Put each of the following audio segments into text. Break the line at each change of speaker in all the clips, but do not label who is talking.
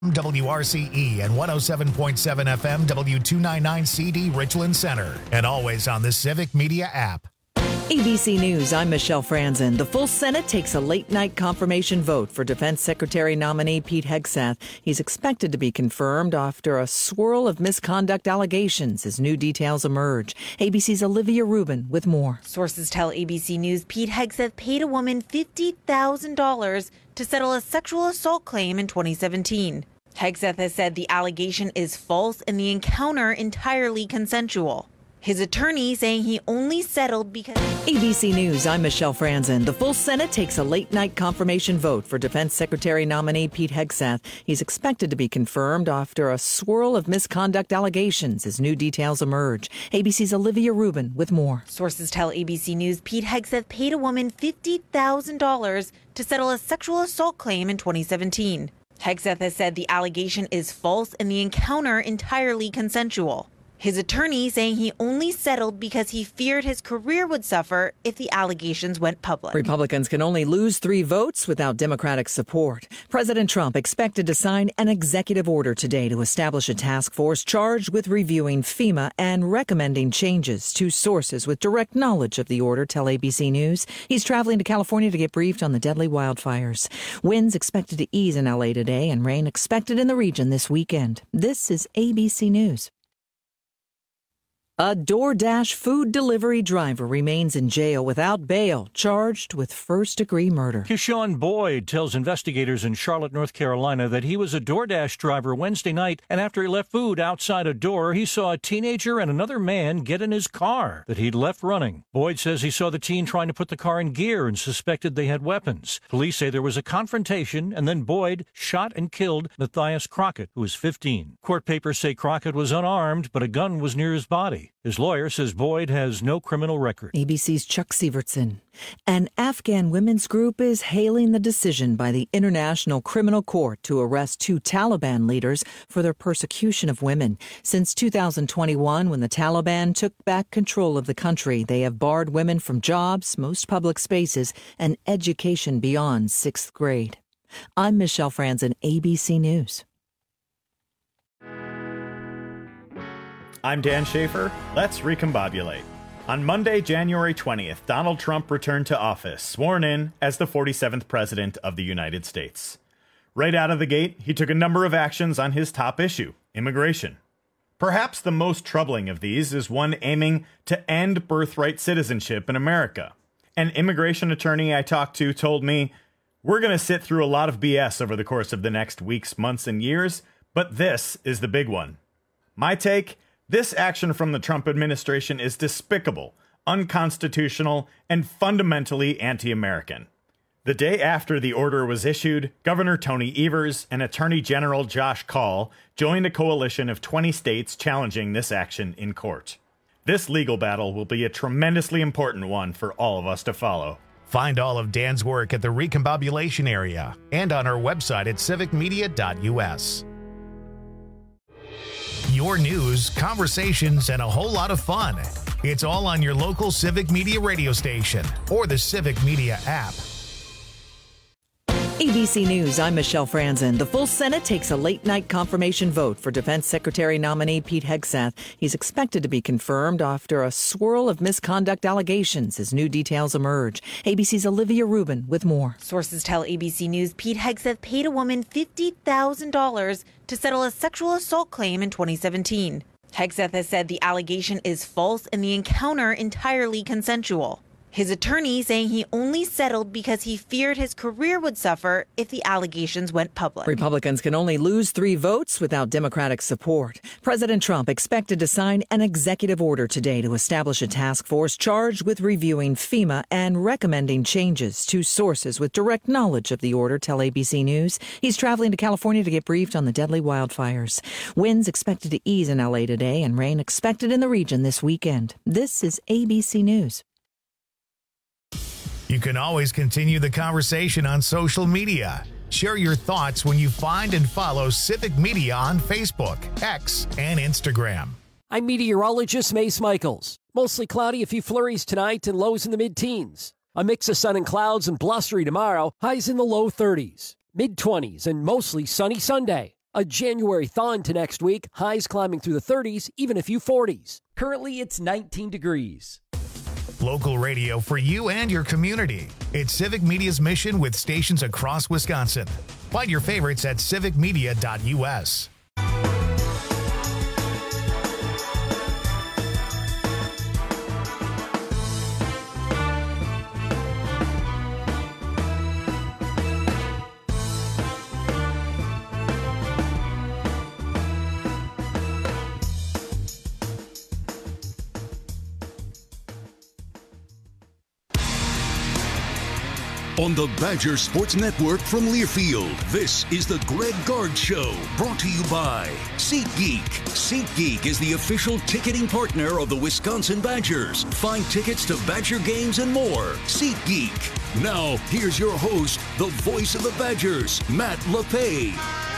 WRCE and 107.7 FM W299CD Richland Center, and always on the Civic Media app.
ABC News, I'm Michelle Franzen. The full Senate takes a late-night confirmation vote for Defense Secretary nominee Pete Hegseth. He's expected to be confirmed after a swirl of misconduct allegations as new details emerge. ABC's Olivia Rubin with more.
Sources tell ABC News Pete Hegseth paid a woman $50,000 to settle a sexual assault claim in 2017. Hegseth has said the allegation is false and the encounter entirely consensual. His attorney saying he only settled because...
ABC News, I'm Michelle Franzen. The full Senate takes a late-night confirmation vote for Defense Secretary nominee Pete Hegseth. He's expected to be confirmed after a swirl of misconduct allegations as new details emerge. ABC's Olivia Rubin with more.
Sources tell ABC News Pete Hegseth paid a woman $50,000 to settle a sexual assault claim in 2017. Hegseth has said the allegation is false and the encounter entirely consensual. His attorney saying he only settled because he feared his career would suffer if the allegations went public.
Republicans can only lose 3 votes without Democratic support. President Trump expected to sign an executive order today to establish a task force charged with reviewing FEMA and recommending changes to sources with direct knowledge of the order, tell ABC News. He's traveling to California to get briefed on the deadly wildfires. Winds expected to ease in LA today and rain expected in the region this weekend. This is ABC News. A DoorDash food delivery driver remains in jail without bail, charged with first-degree murder.
Keyshawn Boyd tells investigators in Charlotte, North Carolina, that he was a DoorDash driver Wednesday night, and after he left food outside a door, he saw a teenager and another man get in his car that he'd left running. Boyd says he saw the teen trying to put the car in gear and suspected they had weapons. Police say there was a confrontation, and then Boyd shot and killed Matthias Crockett, who was 15. Court papers say Crockett was unarmed, but a gun was near his body. His lawyer says Boyd has no criminal record.
ABC's Chuck Sievertson. An Afghan women's group is hailing the decision by the International Criminal Court to arrest 2 Taliban leaders for their persecution of women. Since 2021, when the Taliban took back control of the country, they have barred women from jobs, most public spaces, and education beyond 6th grade. I'm Michelle Franzen, ABC News.
I'm Dan Schaefer. Let's recombobulate. On Monday, January 20th, Donald Trump returned to office, sworn in as the 47th President of the United States. Right out of the gate, he took a number of actions on his top issue, immigration. Perhaps the most troubling of these is one aiming to end birthright citizenship in America. An immigration attorney I talked to told me, "We're going to sit through a lot of BS over the course of the next weeks, months, and years, but this is the big one." My take? This action from the Trump administration is despicable, unconstitutional, and fundamentally anti-American. The day after the order was issued, Governor Tony Evers and Attorney General Josh Kaul joined a coalition of 20 states challenging this action in court. This legal battle will be a tremendously important one for all of us to follow.
Find all of Dan's work at the Recombobulation area and on our website at civicmedia.us. Your news, conversations, and a whole lot of fun. It's all on your local Civic Media radio station or the Civic Media app.
ABC News, I'm Michelle Franzen. The full Senate takes a late-night confirmation vote for Defense Secretary nominee Pete Hegseth. He's expected to be confirmed after a swirl of misconduct allegations as new details emerge. ABC's Olivia Rubin with more.
Sources tell ABC News Pete Hegseth paid a woman $50,000 to settle a sexual assault claim in 2017. Hegseth has said the allegation is false and the encounter entirely consensual. His attorney saying he only settled because he feared his career would suffer if the allegations went public.
Republicans can only lose 3 votes without Democratic support. President Trump expected to sign an executive order today to establish a task force charged with reviewing FEMA and recommending changes to sources with direct knowledge of the order, tell ABC News. He's traveling to California to get briefed on the deadly wildfires. Winds expected to ease in LA today and rain expected in the region this weekend. This is ABC News.
You can always continue the conversation on social media. Share your thoughts when you find and follow Civic Media on Facebook, X, and Instagram.
I'm meteorologist Mace Michaels. Mostly cloudy, a few flurries tonight and lows in the mid-teens. A mix of sun and clouds and blustery tomorrow, highs in the low 30s. Mid-20s and mostly sunny Sunday. A January thaw into next week, highs climbing through the 30s, even a few 40s.
Currently, it's 19 degrees.
Local radio for you and your community. It's Civic Media's mission with stations across Wisconsin. Find your favorites at civicmedia.us.
On the Badger Sports Network from Learfield, this is the Greg Gard Show, brought to you by SeatGeek. SeatGeek is the official ticketing partner of the Wisconsin Badgers. Find tickets to Badger games and more. SeatGeek. Now, here's your host, the voice of the Badgers, Matt LePay.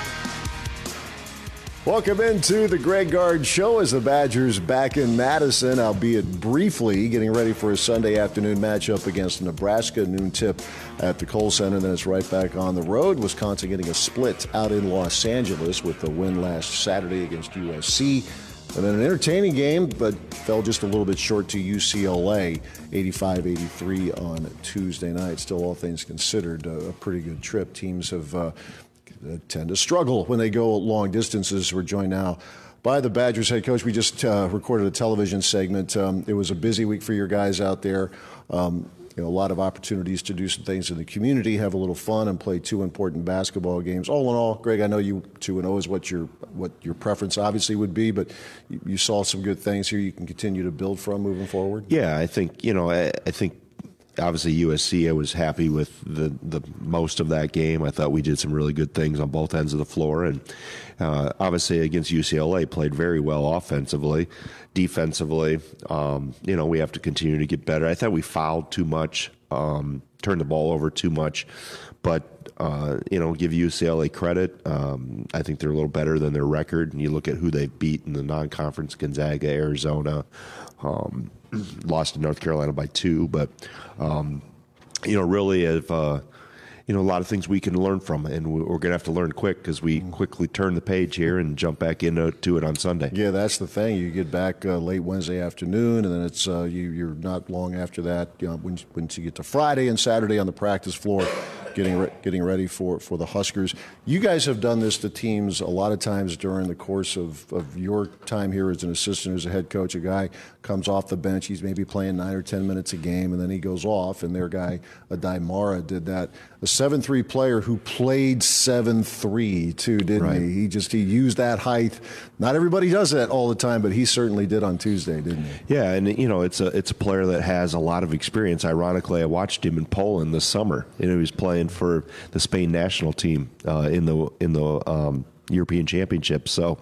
Welcome into the Greg Gard Show as the Badgers back in Madison, albeit briefly, getting ready for a Sunday afternoon matchup against Nebraska, noon tip at the Kohl Center. Then it's right back on the road. Wisconsin getting a split out in Los Angeles with the win last Saturday against USC. And then an entertaining game, but fell just a little bit short to UCLA, 85-83 on Tuesday night. Still, all things considered, a pretty good trip. Teams have tend to struggle when they go long distances. We're joined now by the Badgers head coach. We just recorded a television segment. It was a busy week for your guys out there. A lot of opportunities to do some things in the community, have a little fun, and play two important basketball games. All in all, Greg, I know you 2-0 is what your preference obviously would be, but you saw some good things here you can continue to build from moving forward.
Yeah, I think I think obviously USC, I was happy with the most of that game. I thought we did some really good things on both ends of the floor, and obviously against UCLA played very well offensively. Defensively, we have to continue to get better. I thought we fouled too much, turned the ball over too much, but give UCLA credit. I think they're a little better than their record, and you look at who they've beat in the non-conference: Gonzaga, Arizona. Lost to North Carolina by 2, but really have a lot of things we can learn from it, and we're going to have to learn quick because we quickly turn the page here and jump back into it on Sunday. Yeah,
that's the thing. You get back late Wednesday afternoon, and then it's you're not long after that. Once you get to Friday and Saturday on the practice floor, getting ready for the Huskers. You guys have done this to teams a lot of times during the course of your time here as an assistant, as a head coach. A guy comes off the bench, he's maybe playing 9 or 10 minutes a game, and then he goes off, and their guy, Adai Mara, did that. A 7'3" player who played 7'3" too, didn't he? He used that height. Not everybody does that all the time, but he certainly did on Tuesday, didn't he?
Yeah, and it's a player that has a lot of experience. Ironically, I watched him in Poland this summer. He was playing for the Spain national team in the European Championship. So,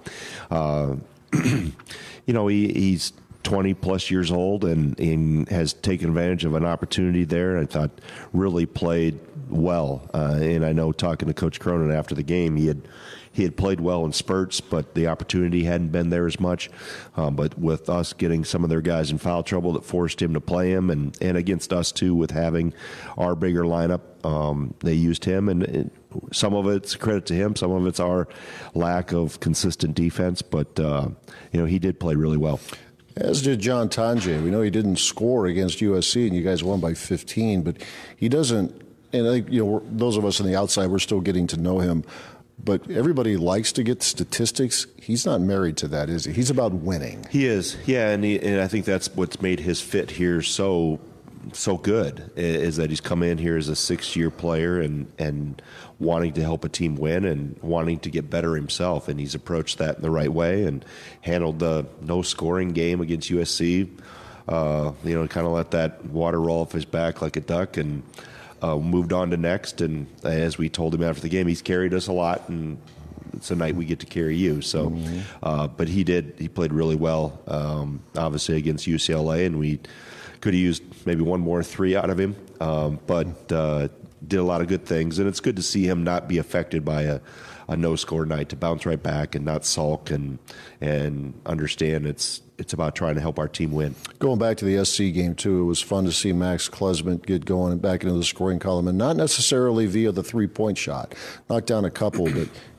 he's 20-plus years old and has taken advantage of an opportunity there. I thought really played well. And I know talking to Coach Cronin after the game, he had played well in spurts, but the opportunity hadn't been there as much. But with us getting some of their guys in foul trouble, that forced him to play him, and against us too with having our bigger lineup, they used him, and some of it's credit to him, some of it's our lack of consistent defense. But he did play really well.
As did John Tonje. We know he didn't score against USC, and you guys won by 15, but he doesn't. And I think those of us on the outside, we're still getting to know him. But everybody likes to get statistics. He's not married to that, is he? He's about winning.
He is, yeah, and I think that's what's made his fit here so good, is that he's come in here as a 6-year player and wanting to help a team win and wanting to get better himself, and he's approached that in the right way and handled the no-scoring game against USC. Kind of let that water roll off his back like a duck, and moved on to next. And as we told him after the game, he's carried us a lot, and it's a night we get to carry you. So, but he played really well, obviously against UCLA, and we could have used maybe one more 3 out of him, but did a lot of good things. And it's good to see him not be affected by a no-score night, to bounce right back and not sulk and understand it's about trying to help our team win.
Going back to the SC game, too, it was fun to see Max Klesmit get going and back into the scoring column, and not necessarily via the three-point shot. Knocked down a couple, but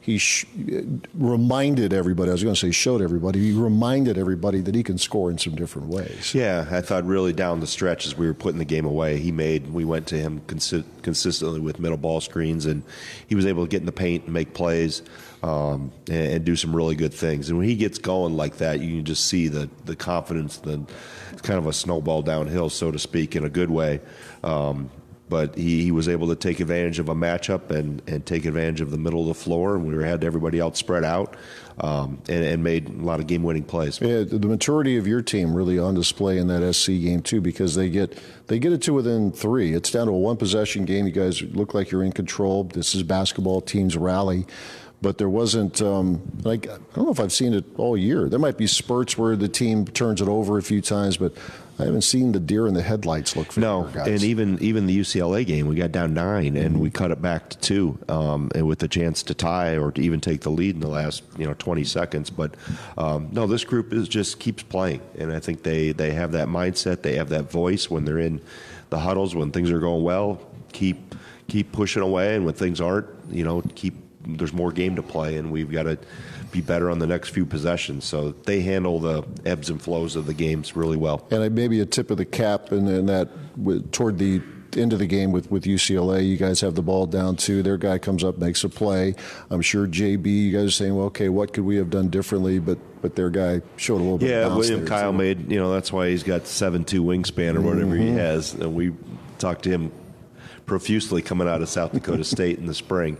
he reminded everybody, I was going to say showed everybody, he reminded everybody that he can score in some different ways.
Yeah, I thought really down the stretch as we were putting the game away, we went to him consistently with middle ball screens, and he was able to get in the paint and make plays and do some really good things. And when he gets going like that, you can just see the confidence, it's kind of a snowball downhill, so to speak, in a good way. But he was able to take advantage of a matchup and take advantage of the middle of the floor, and we had everybody else spread out and made a lot of game-winning plays.
Yeah, the maturity of your team really on display in that SC game too, because they get it to within 3. It's down to a one-possession game. You guys look like you're in control. This is basketball. Teams rally. But there wasn't, I don't know if I've seen it all year. There might be spurts where the team turns it over a few times, but I haven't seen the deer in the headlights look for
no,
guys.
And even the UCLA game, we got down 9, and we cut it back to 2, and with a chance to tie or to even take the lead in the last 20 seconds. But no, this group just keeps playing, and I think they have that mindset, they have that voice when they're in the huddles, when things are going well, keep pushing away, and when things aren't, there's more game to play, and we've got to be better on the next few possessions. So they handle the ebbs and flows of the games really well.
And maybe a tip of the cap in that toward the end of the game with UCLA, you guys have the ball down 2. Their guy comes up, makes a play. I'm sure JB, you guys are saying, well, okay, what could we have done differently? But their guy showed a little bit of bounce.
William Kyle made, that's why he's got 7'2" wingspan or whatever he has. And we talked to him profusely coming out of South Dakota State in the spring.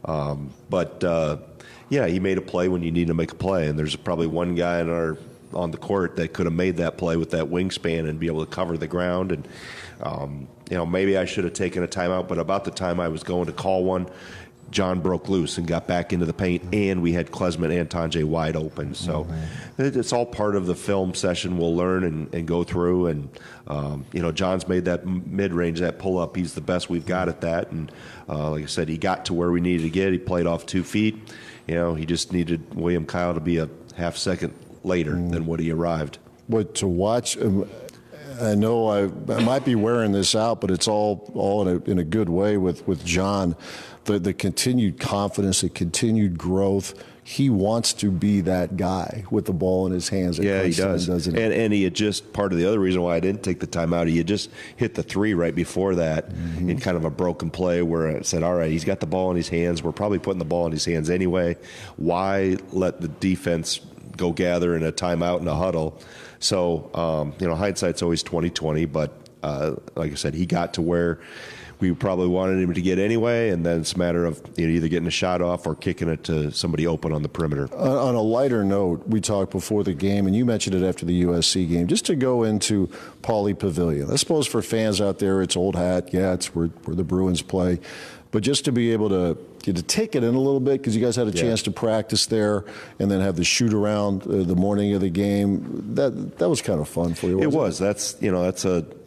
He made a play when you need to make a play, and there's probably one guy on the court that could have made that play with that wingspan and be able to cover the ground. And maybe I should have taken a timeout, but about the time I was going to call one, John broke loose and got back into the paint, and we had Klesmit and Tonje wide open. So it's all part of the film session we'll learn and go through. And, John's made that mid-range, that pull-up. He's the best we've got at that. And like I said, he got to where we needed to get. He played off 2 feet. He just needed William Kyle to be a half second later than what he arrived.
But to watch, I know I might be wearing this out, but it's all in a good way with John. The continued confidence, the continued growth. He wants to be that guy with the ball in his hands.
Yeah, he does. And he had just, part of the other reason why I didn't take the timeout, he had just hit the 3 right before that in kind of a broken play where I said, all right, he's got the ball in his hands. We're probably putting the ball in his hands anyway. Why let the defense go gather in a timeout in a huddle? So, hindsight's always 20/20, but like I said, he got to where we probably wanted him to get anyway, and then it's a matter of either getting a shot off or kicking it to somebody open on the perimeter.
On a lighter note, we talked before the game, and you mentioned it after the USC game, just to go into Pauley Pavilion. I suppose for fans out there, it's old hat. Yeah, it's where the Bruins play. But just to be able to take it in a little bit, because you guys had a chance to practice there and then have the shoot around the morning of the game, that was kind of fun for you, wasn't it?
It was. That's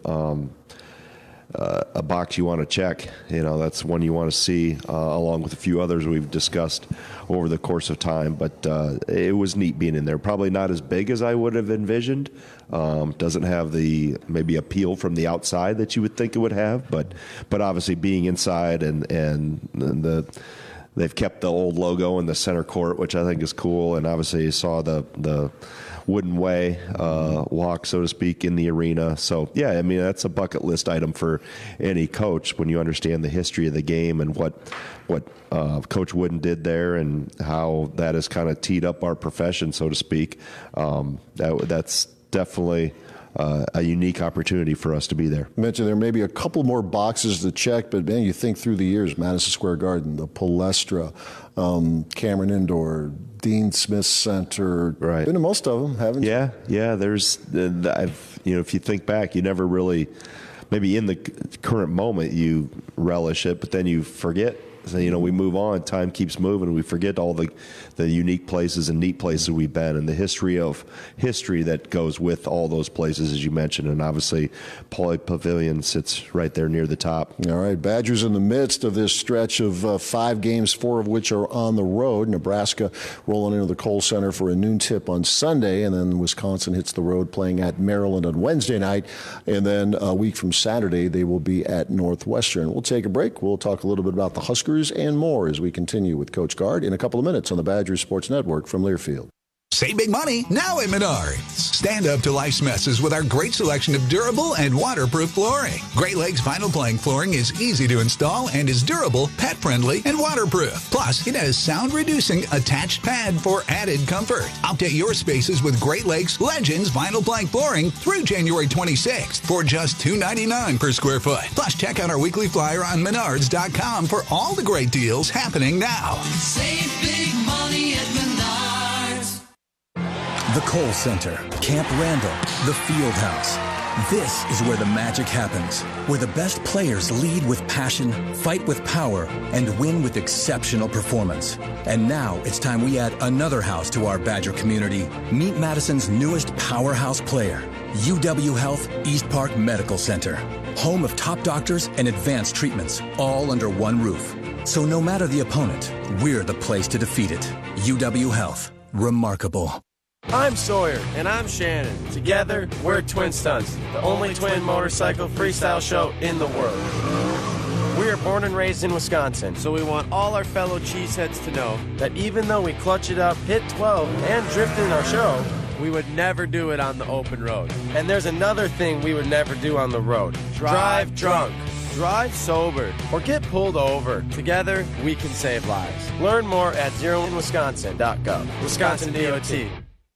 a box you want to check. That's one you want to see along with a few others we've discussed over the course of time. But it was neat being in there. Probably not as big as I would have envisioned. Doesn't have the maybe appeal from the outside that you would think it would have. But obviously being inside and they've kept the old logo in the center court, which I think is cool. And obviously you saw the wooden way walk, so to speak, in the arena. So, yeah, that's a bucket list item for any coach when you understand the history of the game and what Coach Wooden did there and how that has kind of teed up our profession, so to speak. That's definitely a unique opportunity for us to be there.
You mentioned there may be a couple more boxes to check, but, man, you think through the years, Madison Square Garden, the Palestra, Cameron Indoor, Dean Smith Center.
Right.
Been to most of them, haven't you?
Yeah. There's, if you think back, you never really, maybe in the current moment you relish it, but then you forget. So, we move on. Time keeps moving. We forget all the unique places and neat places we've been and the history that goes with all those places, as you mentioned. And obviously, Pauley Pavilion sits right there near the top.
All right. Badgers in the midst of this stretch of 5 games, 4 of which are on the road. Nebraska rolling into the Kohl Center for a noon tip on Sunday. And then Wisconsin hits the road playing at Maryland on Wednesday night. And then a week from Saturday, they will be at Northwestern. We'll take a break. We'll talk a little bit about the Huskers receivers, and more as we continue with Coach Gard in a couple of minutes on the Badgers Sports Network from Learfield.
Save big money now at Menards. Stand up to life's messes with our great selection of durable and waterproof flooring. Great Lakes vinyl plank flooring is easy to install and is durable, pet-friendly, and waterproof. Plus, it has sound-reducing attached pad for added comfort. Update your spaces with Great Lakes Legends vinyl plank flooring through January 26th for just $2.99 per square foot. Plus, check out our weekly flyer on Menards.com for all the great deals happening now.
Save big money at Menards.
The Kohl Center, Camp Randall, the Fieldhouse. This is where the magic happens, where the best players lead with passion, fight with power, and win with exceptional performance. And now it's time we add another house to our Badger community. Meet Madison's newest powerhouse player, UW Health East Park Medical Center. Home of top doctors and advanced treatments, all under one roof. So no matter the opponent, we're the place to defeat it. UW Health. Remarkable.
I'm Sawyer. And I'm Shannon. Together, we're Twin Stunts, the only twin motorcycle freestyle show in the world. We are born and raised in Wisconsin, so we want all our fellow cheeseheads to know that even though we clutch it up, hit 12, and drift in our show, we would never do it on the open road. And there's another thing we would never do on the road. Drive drunk. Drive sober, or get pulled over. Together, we can save lives. Learn more at zeroinwisconsin.gov. Wisconsin DOT.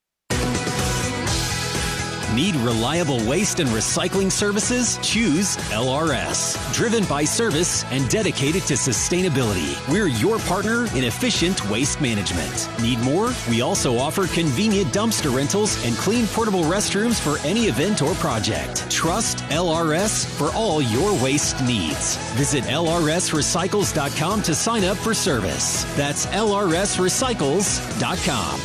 Need reliable waste and recycling services? Choose LRS. Driven by service and dedicated to sustainability. We're your partner in efficient waste management. Need more? We also offer convenient dumpster rentals and clean portable restrooms for any event or project. Trust LRS for all your waste needs. Visit lrsrecycles.com to sign up for service. That's lrsrecycles.com.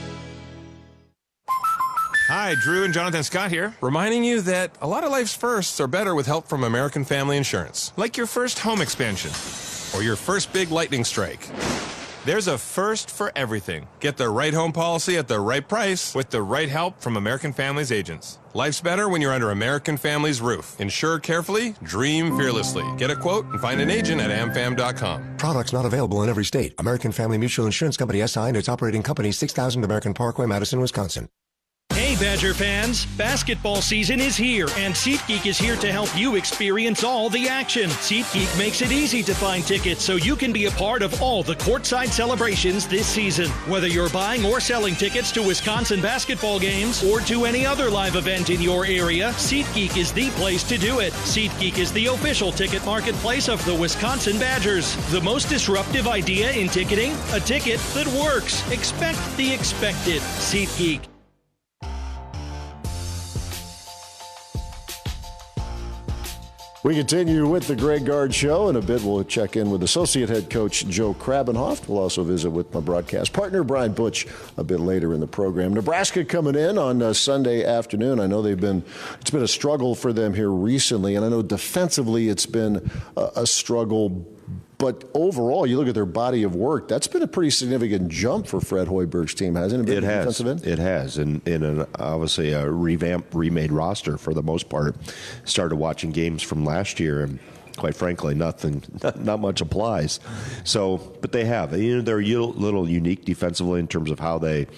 Hi, Drew and Jonathan Scott here, reminding you that a lot of life's firsts are better with help from American Family Insurance. Like your first home expansion or your first big lightning strike. There's a first for everything. Get the right home policy at the right price with the right help from American Family's agents. Life's better when you're under American Family's roof. Insure carefully, dream fearlessly. Get a quote and find an agent at amfam.com.
Products not available in every state. American Family Mutual Insurance Company SI and its operating company 6000 American Parkway, Madison, Wisconsin.
Hey Badger fans, basketball season is here and SeatGeek is here to help you experience all the action. SeatGeek makes it easy to find tickets so you can be a part of all the courtside celebrations this season. Whether you're buying or selling tickets to Wisconsin basketball games or to any other live event in your area, SeatGeek is the place to do it. SeatGeek is the official ticket marketplace of the Wisconsin Badgers. The most disruptive idea in ticketing? A ticket that works. Expect the expected. SeatGeek.
We continue with the Greg Gard Show. In a bit, we'll check in with Associate Head Coach Joe Krabenhoft. We'll also visit with my broadcast partner, Brian Butch, a bit later in the program. Nebraska coming in on Sunday afternoon. I know it's been a struggle for them here recently, and I know defensively it's been a struggle. But overall, you look at their body of work, that's been a pretty significant jump for Fred Hoiberg's team, hasn't it?
It has. It has. In obviously a revamped, remade roster for the most part. Started watching games from last year, and quite frankly, not much applies. So, but they have. They're a little unique defensively in terms of how they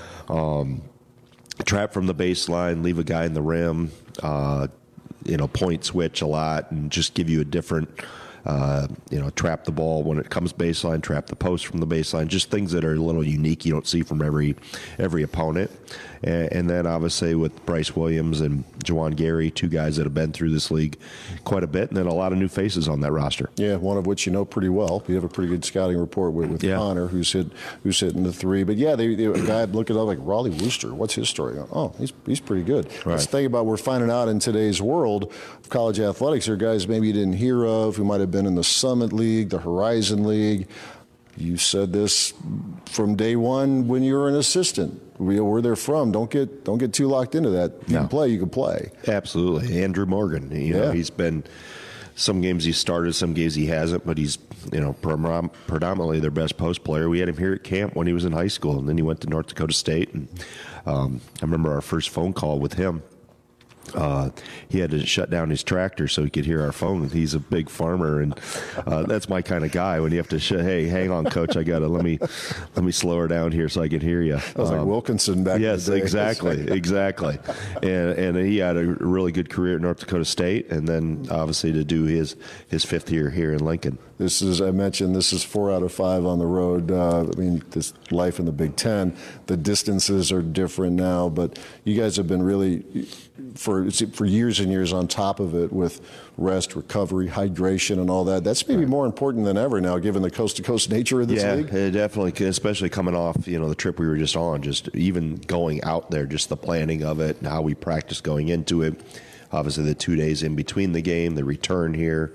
trap from the baseline, leave a guy in the rim, point switch a lot, and just give you a different trap the ball when it comes baseline, trap the post from the baseline, just things that are a little unique you don't see from every opponent. And then obviously with Bryce Williams and Juwan Gary, two guys that have been through this league quite a bit, and then a lot of new faces on that roster. Yeah, one of which you know pretty well. You have a pretty good scouting report with Connor, who's hitting the three. But yeah, they a guy looking up like Raleigh Wooster. What's his story? Oh, he's pretty good. Right. Let's think about we're finding out in today's world of college athletics. There are guys maybe you didn't hear of who might have been in the Summit League, the Horizon League. You said this from day one when you were an assistant. Where they're from, don't get too locked into that. You can play. Absolutely. Andrew Morgan, he's been some games he started, some games he hasn't, but he's predominantly their best post player. We had him here at camp when he was in high school, and then he went to North Dakota State. And I remember our first phone call with him. he had to shut down his tractor so he could hear our phone. He's a big farmer, and that's my kind of guy. When you have to, hey, hang on, Coach, I gotta let me slow her down here so I can hear you.
That was like Wilkinson back.
Yes,
in the day.
exactly. And he had a really good career at North Dakota State, and then obviously to do his fifth year here in Lincoln.
This is 4 out of 5 on the road. This life in the Big Ten, the distances are different now, but you guys have been really for years and years on top of it with rest, recovery, hydration, and all that. That's maybe more important than ever now, given the coast-to-coast nature of this league.
Yeah, definitely, especially coming off the trip we were just on, just even going out there, just the planning of it and how we practiced going into it. Obviously, the 2 days in between the game, the return here.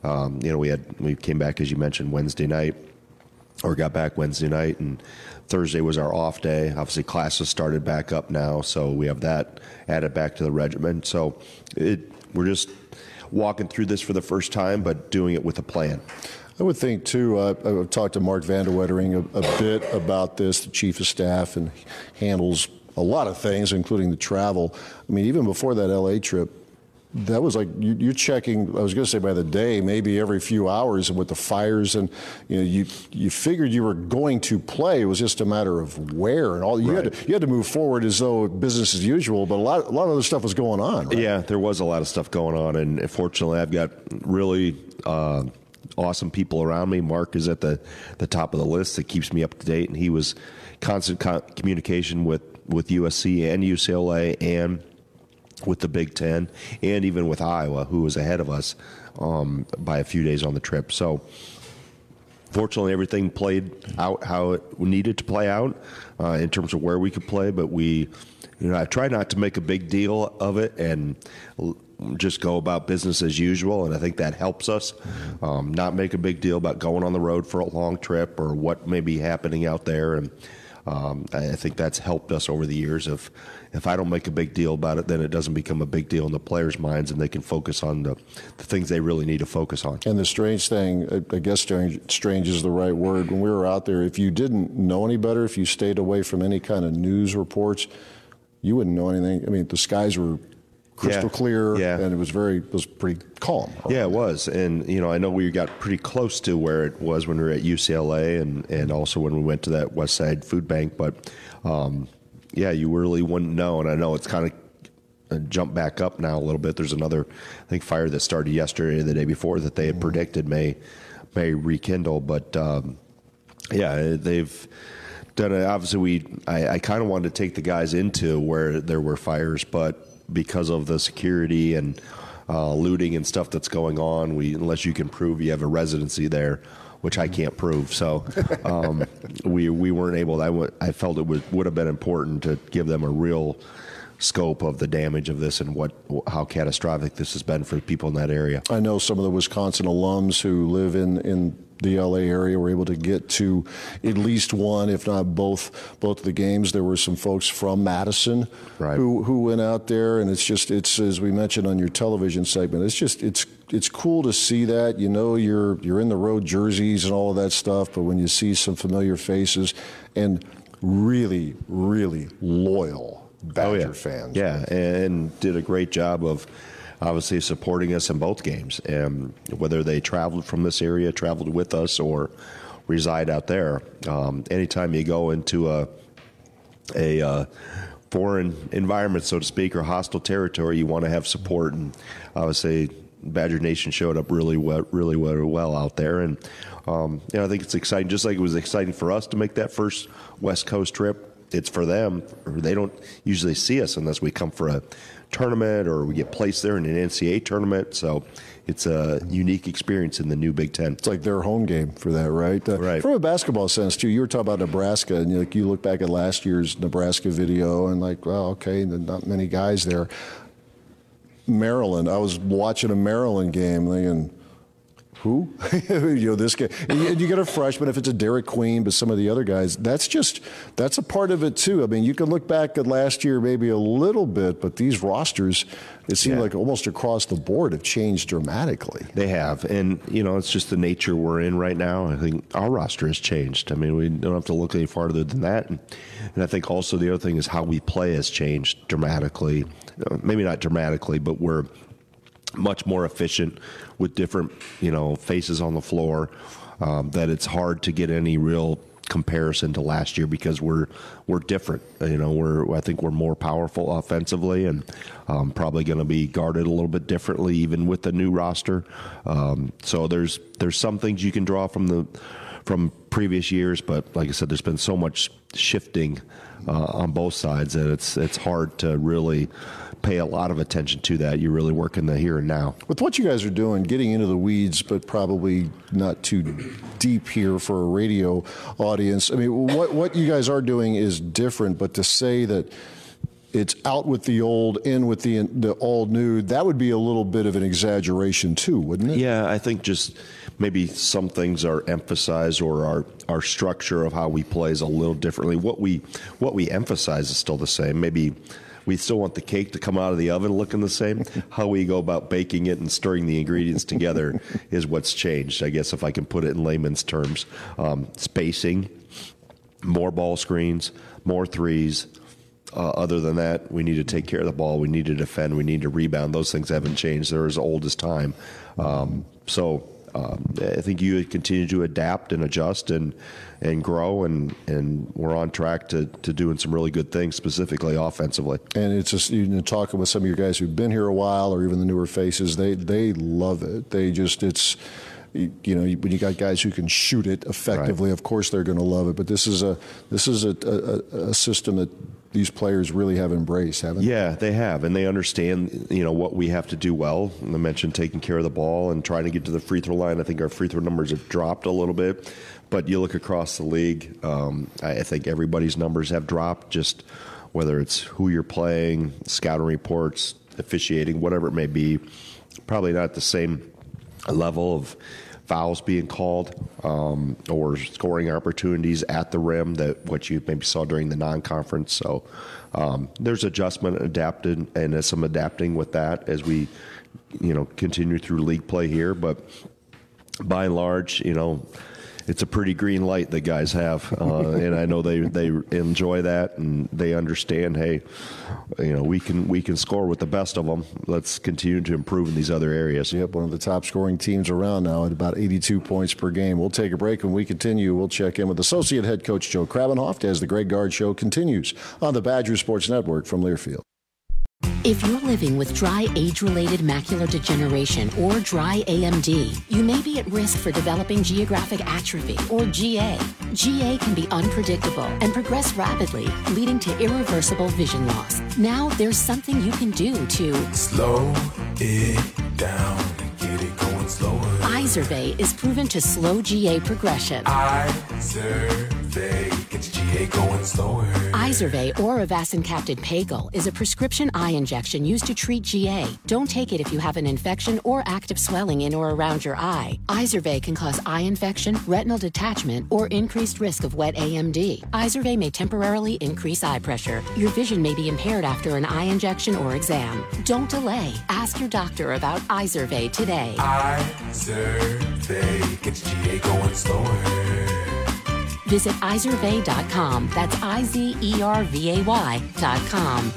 We came back, as you mentioned, Wednesday night, or got back Wednesday night, and Thursday was our off day. Obviously, classes started back up now, so we have that added back to the regimen. So we're just walking through this for the first time, but doing it with a plan.
I would think, too, I've talked to Mark Van de Wettering a bit about this, the chief of staff, and handles a lot of things, including the travel. I mean, even before that L.A. trip, that was like you're checking, I was going to say by the day, maybe every few hours with the fires, and you figured you were going to play. It was just a matter of where and all. You had to move forward as though business as usual, but a lot of other stuff was going on. Right?
Yeah, there was a lot of stuff going on, and fortunately, I've got really awesome people around me. Mark is at the top of the list that keeps me up to date, and he was constant communication with USC and UCLA and with the Big Ten, and even with Iowa, who was ahead of us by a few days on the trip. So fortunately, everything played out how it needed to play out in terms of where we could play. But I try not to make a big deal of it and just go about business as usual, and I think that helps us not make a big deal about going on the road for a long trip or what may be happening out there. And I think that's helped us over the years. If I don't make a big deal about it, then it doesn't become a big deal in the players' minds, and they can focus on the things they really need to focus on.
And the strange thing, I guess strange is the right word, when we were out there, if you didn't know any better, if you stayed away from any kind of news reports, you wouldn't know anything. I mean, the skies were crystal clear, and it was pretty calm.
Yeah, it was. And, I know we got pretty close to where it was when we were at UCLA and also when we went to that West Side Food Bank. But, you really wouldn't know. And I know it's kind of jumped back up now a little bit. There's another, I think, fire that started yesterday or the day before that they had predicted may rekindle. But, they've done it. Obviously, I kind of wanted to take the guys into where there were fires, but because of the security and looting and stuff that's going on, unless you can prove you have a residency there, which I can't prove, so we weren't able. I felt it would have been important to give them a real scope of the damage of this and how catastrophic this has been for people in that area.
I know some of the Wisconsin alums who live in the LA area were able to get to at least one, if not both of the games. There were some folks from Madison who went out there, and it's as we mentioned on your television segment, it's cool to see that. You're in the road jerseys and all of that stuff, but when you see some familiar faces and really, really loyal Badger fans.
Yeah, and did a great job of obviously supporting us in both games, and whether they traveled from this area, traveled with us, or reside out there. Anytime you go into a foreign environment, so to speak, or hostile territory, you want to have support, and obviously Badger Nation showed up really well out there, and I think it's exciting, just like it was exciting for us to make that first West Coast trip. It's for them. They don't usually see us unless we come for a tournament or we get placed there in an NCAA tournament. So it's a unique experience in the new Big Ten.
It's like their home game for that, right?
Right.
From a basketball sense, too, you were talking about Nebraska, and you look back at last year's Nebraska video and not many guys there. Maryland, I was watching a Maryland game thinking, who? This guy. And you get a freshman if it's a Derek Queen, but some of the other guys, that's a part of it too. I mean, you can look back at last year maybe a little bit, but these rosters, it seemed like almost across the board have changed dramatically.
They have. And, it's just the nature we're in right now. I think our roster has changed. I mean, we don't have to look any farther than that. And I think also the other thing is how we play has changed dramatically. Maybe not dramatically, but we're much more efficient with different, faces on the floor, that it's hard to get any real comparison to last year because we're different. I think we're more powerful offensively and probably going to be guarded a little bit differently even with the new roster. So there's some things you can draw from previous years, but like I said, there's been so much shifting on both sides that it's hard to really pay a lot of attention to that. You really work in the here and now.
With what you guys are doing, getting into the weeds, but probably not too deep here for a radio audience. I mean, what you guys are doing is different, but to say that it's out with the old, in with the all new, that would be a little bit of an exaggeration too, wouldn't it?
Yeah, I think just maybe some things are emphasized or our structure of how we play is a little differently. What we emphasize is still the same. Maybe we still want the cake to come out of the oven looking the same. How we go about baking it and stirring the ingredients together is what's changed, I guess, if I can put it in layman's terms. Spacing, more ball screens, more threes. Other than that, we need to take care of the ball. We need to defend. We need to rebound. Those things haven't changed. They're as old as time. I think you continue to adapt and adjust and grow, and we're on track to doing some really good things, specifically offensively. And it's just, talking with some of your guys who've been here a while, or even the newer faces, they love it. They just, it's, when you got guys who can shoot it effectively, right, of course they're going to love it. But this is a system that these players really have embraced, haven't they? Yeah, they have, and they understand, what we have to do well. I mentioned taking care of the ball and trying to get to the free throw line. I think our free throw numbers have dropped a little bit, but you look across the league, I think everybody's numbers have dropped, just whether it's who you're playing, scouting reports, officiating, whatever it may be. Probably not the same level of fouls being called or scoring opportunities at the rim that what you maybe saw during the non-conference. So there's adjustment, adapted, and there's some adapting with that as we continue through league play here. But by and large, it's a pretty green light that guys have, and I know they enjoy that, and they understand, hey, we can score with the best of them. Let's continue to improve in these other areas. Yep, one of the top scoring teams around now at about 82 points per game. We'll take a break. When we continue, we'll check in with Associate Head Coach Joe Krabenhoft as the Greg Gard Show continues on the Badger Sports Network from Learfield.
If you're living with dry age-related macular degeneration or dry AMD, you may be at risk for developing geographic atrophy or GA. GA can be unpredictable and progress rapidly, leading to irreversible vision loss. Now there's something you can do to
slow it down and get it going slower.
Izervay is proven to slow GA progression.
Izervay gets GA going slower.
Izervay or avacincaptad pagel is a prescription eye injection used to treat GA. Don't take it if you have an infection or active swelling in or around your eye. Izervay can cause eye infection, retinal detachment, or increased risk of wet AMD. Izervay may temporarily increase eye pressure. Your vision may be impaired after an eye injection or exam. Don't delay. Ask your doctor about Izervay today.
Izervay gets GA going slower.
Visit Izervay.com. That's IZERVAY.com.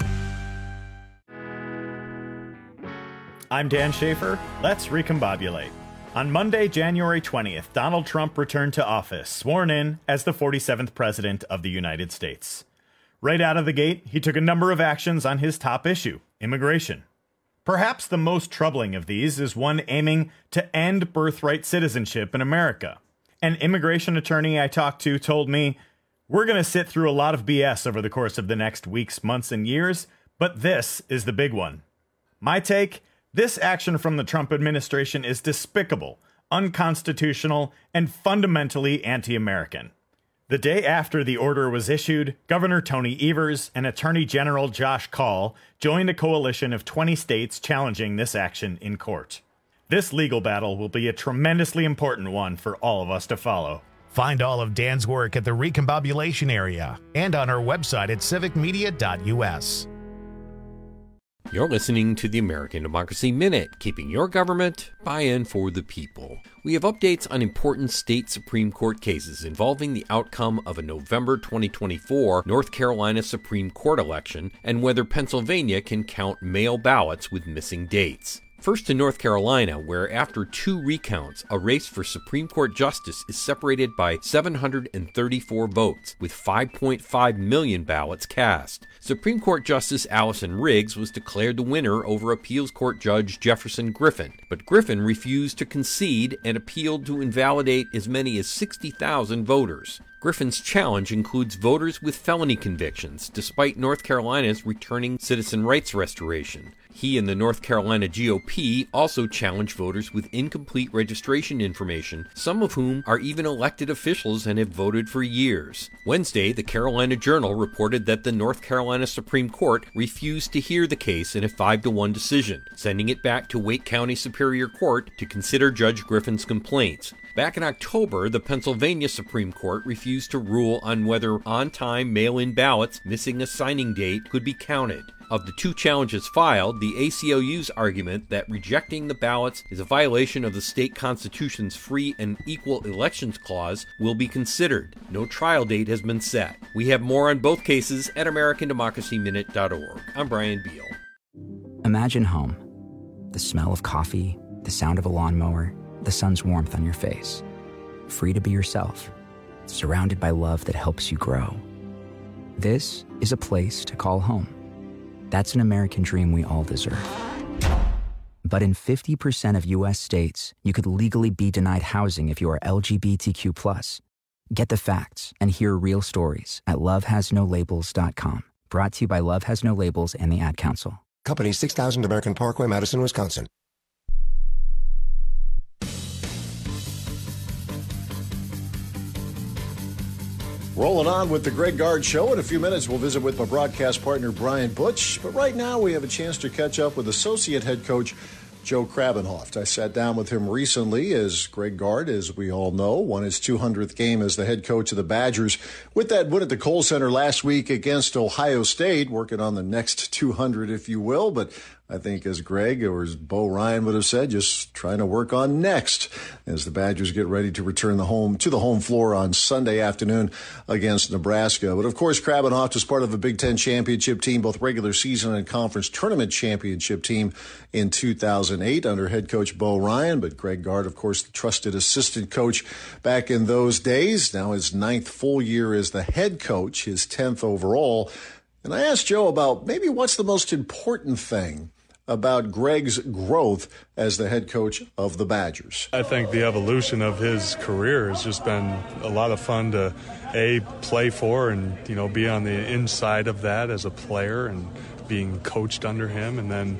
I'm Dan Schaefer. Let's recombobulate. On Monday, January 20th, Donald Trump returned to office, sworn in as the 47th President of the United States. Right out of the gate, he took a number of actions on his top issue, immigration. Perhaps the most troubling of these is one aiming to end birthright citizenship in America. An immigration attorney I talked to told me, "We're going to sit through a lot of BS over the course of the next weeks, months, and years, but this is the big one." My take? This action from the Trump administration is despicable, unconstitutional, and fundamentally anti-American. The day after the order was issued, Governor Tony Evers and Attorney General Josh Kaul joined a coalition of 20 states challenging this action in court. This legal battle will be a tremendously important one for all of us to follow.
Find all of Dan's work at the Recombobulation Area and on our website at civicmedia.us.
You're listening to the American Democracy Minute, keeping your government by and for the people. We have updates on important state Supreme Court cases involving the outcome of a November 2024 North Carolina Supreme Court election and whether Pennsylvania can count mail ballots with missing dates. First to North Carolina, where after 2 recounts, a race for Supreme Court justice is separated by 734 votes, with 5.5 million ballots cast. Supreme Court Justice Allison Riggs was declared the winner over Appeals Court Judge Jefferson Griffin, but Griffin refused to concede and appealed to invalidate as many as 60,000 voters. Griffin's challenge includes voters with felony convictions, despite North Carolina's returning citizen rights restoration. He and the North Carolina GOP also challenge voters with incomplete registration information, some of whom are even elected officials and have voted for years. Wednesday, the Carolina Journal reported that the North Carolina Supreme Court refused to hear the case in a 5-1 decision, sending it back to Wake County Superior Court to consider Judge Griffin's complaints. Back in October, the Pennsylvania Supreme Court refused to rule on whether on-time mail-in ballots missing a signing date could be counted. Of the 2 challenges filed, the ACLU's argument that rejecting the ballots is a violation of the state constitution's free and equal elections clause will be considered. No trial date has been set. We have more on both cases at AmericanDemocracyMinute.org. I'm Brian Beal.
Imagine home. The smell of coffee, the sound of a lawnmower, the sun's warmth on your face. Free to be yourself, surrounded by love that helps you grow. This is a place to call home. That's an American dream we all deserve. But in 50% of U.S. states, you could legally be denied housing if you are LGBTQ+. Get the facts and hear real stories at lovehasnolabels.com. Brought to you by Love Has No Labels and the Ad Council.
Company 6000 American Parkway, Madison, Wisconsin.
Rolling on with the Greg Gard Show. In a few minutes, we'll visit with my broadcast partner, Brian Butch. But right now, we have a chance to catch up with associate head coach Joe Krabbenhoft. I sat down with him recently as Greg Gard, as we all know, won his 200th game as the head coach of the Badgers with that win at the Kohl Center last week against Ohio State, working on the next 200, if you will. But I think as Greg or as Bo Ryan would have said, just trying to work on next as the Badgers get ready to return to the home floor on Sunday afternoon against Nebraska. But of course, Krabbenhoft is part of a Big Ten championship team, both regular season and conference tournament championship team in 2008 under head coach Bo Ryan. But Greg Gard, of course, the trusted assistant coach back in those days. Now his 9th full year as the head coach, his 10th overall. And I asked Joe about maybe what's the most important thing about Greg's growth as the head coach of the Badgers.
I think the evolution of his career has just been a lot of fun to, play for and, be on the inside of that as a player and being coached under him, and then,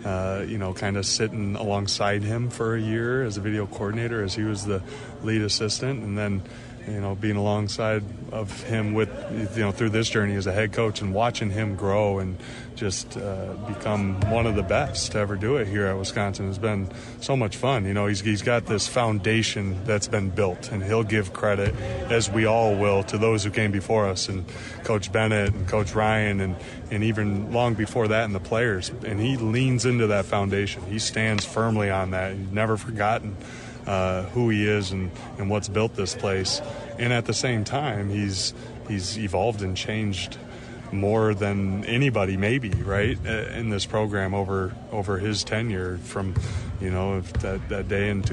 kind of sitting alongside him for a year as a video coordinator as he was the lead assistant, and then being alongside of him with, through this journey as a head coach and watching him grow and just become one of the best to ever do it here at Wisconsin has been so much fun. He's got this foundation that's been built, and he'll give credit, as we all will, to those who came before us, and Coach Bennett and Coach Ryan and even long before that, and the players. And he leans into that foundation. He stands firmly on that. He's never forgotten who he is and what's built this place. And at the same time, he's evolved and changed more than anybody, maybe, right, in this program over his tenure from, that day in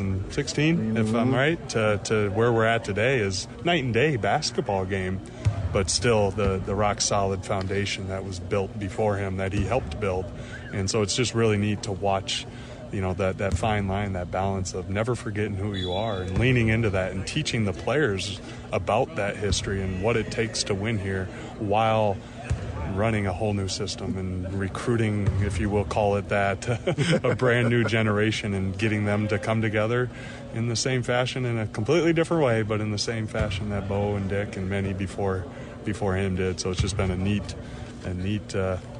2016, if I'm right, to where we're at today is night and day basketball game. But still the rock solid foundation that was built before him that he helped build. And so it's just really neat to watch that fine line, that balance of never forgetting who you are and leaning into that and teaching the players about that history and what it takes to win here while running a whole new system and recruiting, if you will call it that, a brand new generation and getting them to come together in the same fashion, in a completely different way, but in the same fashion that Bo and Dick and many before him did. So it's just been a neat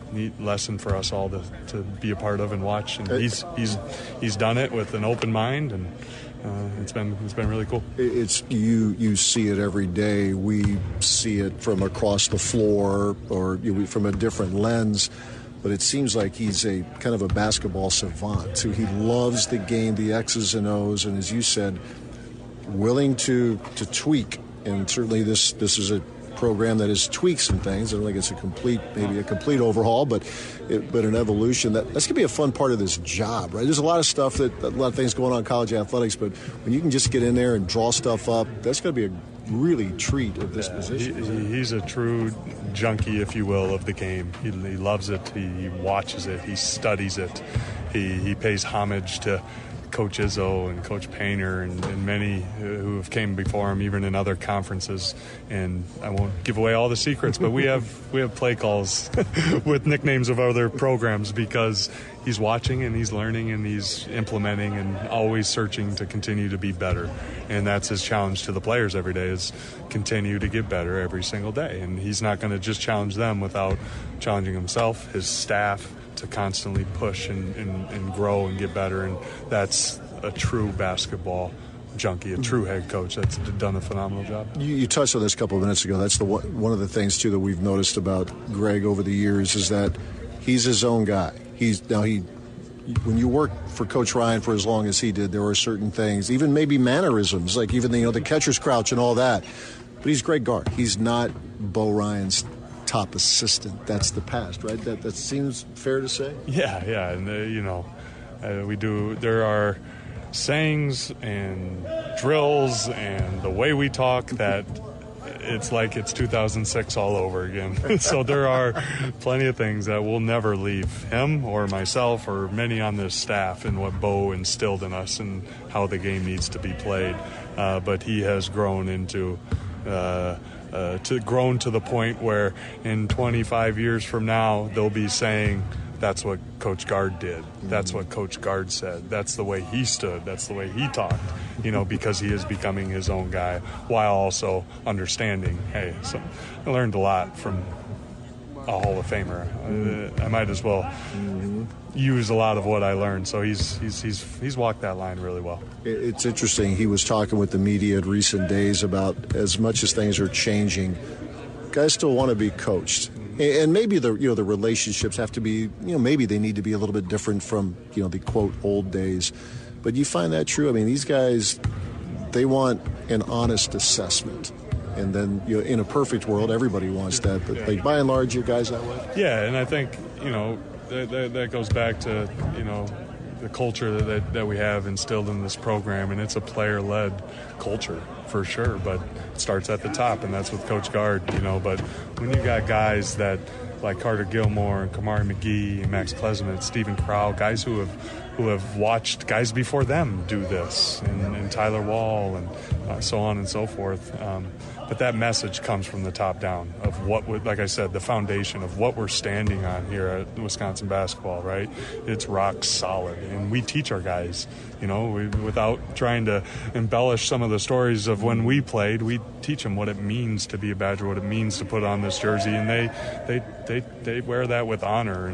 neat lesson for us all to be a part of and watch. And he's done it with an open mind, and it's been really cool.
It's you see it every day. We see it from across the floor or from a different lens. But it seems like he's a kind of a basketball savant. So he loves the game, the X's and O's, and as you said, willing to tweak. And certainly this is a program that has tweaked some things. I don't think it's maybe a complete overhaul, but an evolution. That's going to be a fun part of this job, right? There's a lot of things going on in college athletics, but when you can just get in there and draw stuff up, that's going to be a really treat of this position.
He's a true junkie, if you will, of the game. He loves it. He watches it. He studies it. He pays homage to Coach Izzo and Coach Painter and many who have came before him, even in other conferences. And I won't give away all the secrets, but we have play calls with nicknames of other programs because he's watching and he's learning and he's implementing and always searching to continue to be better. And that's his challenge to the players every day, is continue to get better every single day. And he's not going to just challenge them without challenging himself, his staff, to constantly push and grow and get better. And that's a true basketball junkie, a true head coach that's done a phenomenal job.
You touched on this a couple of minutes ago. That's one of the things, too, that we've noticed about Greg over the years is that he's his own guy. When you work for Coach Ryan for as long as he did, there were certain things, even maybe mannerisms, like even the catcher's crouch and all that. But he's Greg Gard. He's not Bo Ryan's top assistant. That's the past, right? That seems fair to say?
Yeah. And, there are sayings and drills and the way we talk that it's like it's 2006 all over again. So there are plenty of things that will never leave him or myself or many on this staff and what Bo instilled in us and how the game needs to be played. But he has grown into to the point where in 25 years from now they'll be saying that's what Coach Gard did. That's what Coach Gard said. That's the way he stood. That's the way he talked, because he is becoming his own guy while also understanding, hey, so I learned a lot from a Hall of Famer. I might as well use a lot of what I learned. So he's walked that line really well.
It's interesting. He was talking with the media in recent days about as much as things are changing, guys still want to be coached. And maybe the relationships have to be, maybe they need to be a little bit different from, the quote old days. But you find that true? I mean, these guys, they want an honest assessment. And then, in a perfect world, everybody wants that. But like, by and large, you guys that way?
Yeah, and I think, that goes back to, the culture that we have instilled in this program. And it's a player-led culture for sure. But it starts at the top, and that's with Coach Gard, But when you got guys that like Carter Gilmore and Kamari McGee and Max Klesman, Stephen Crow, guys who have watched guys before them do this, and Tyler Wall and so on and so forth. But that message comes from the top down of like I said, the foundation of what we're standing on here at Wisconsin basketball, right? It's rock solid. And we teach our guys, without trying to embellish some of the stories of when we played, we teach them what it means to be a Badger, what it means to put on this jersey. And they wear that with honor.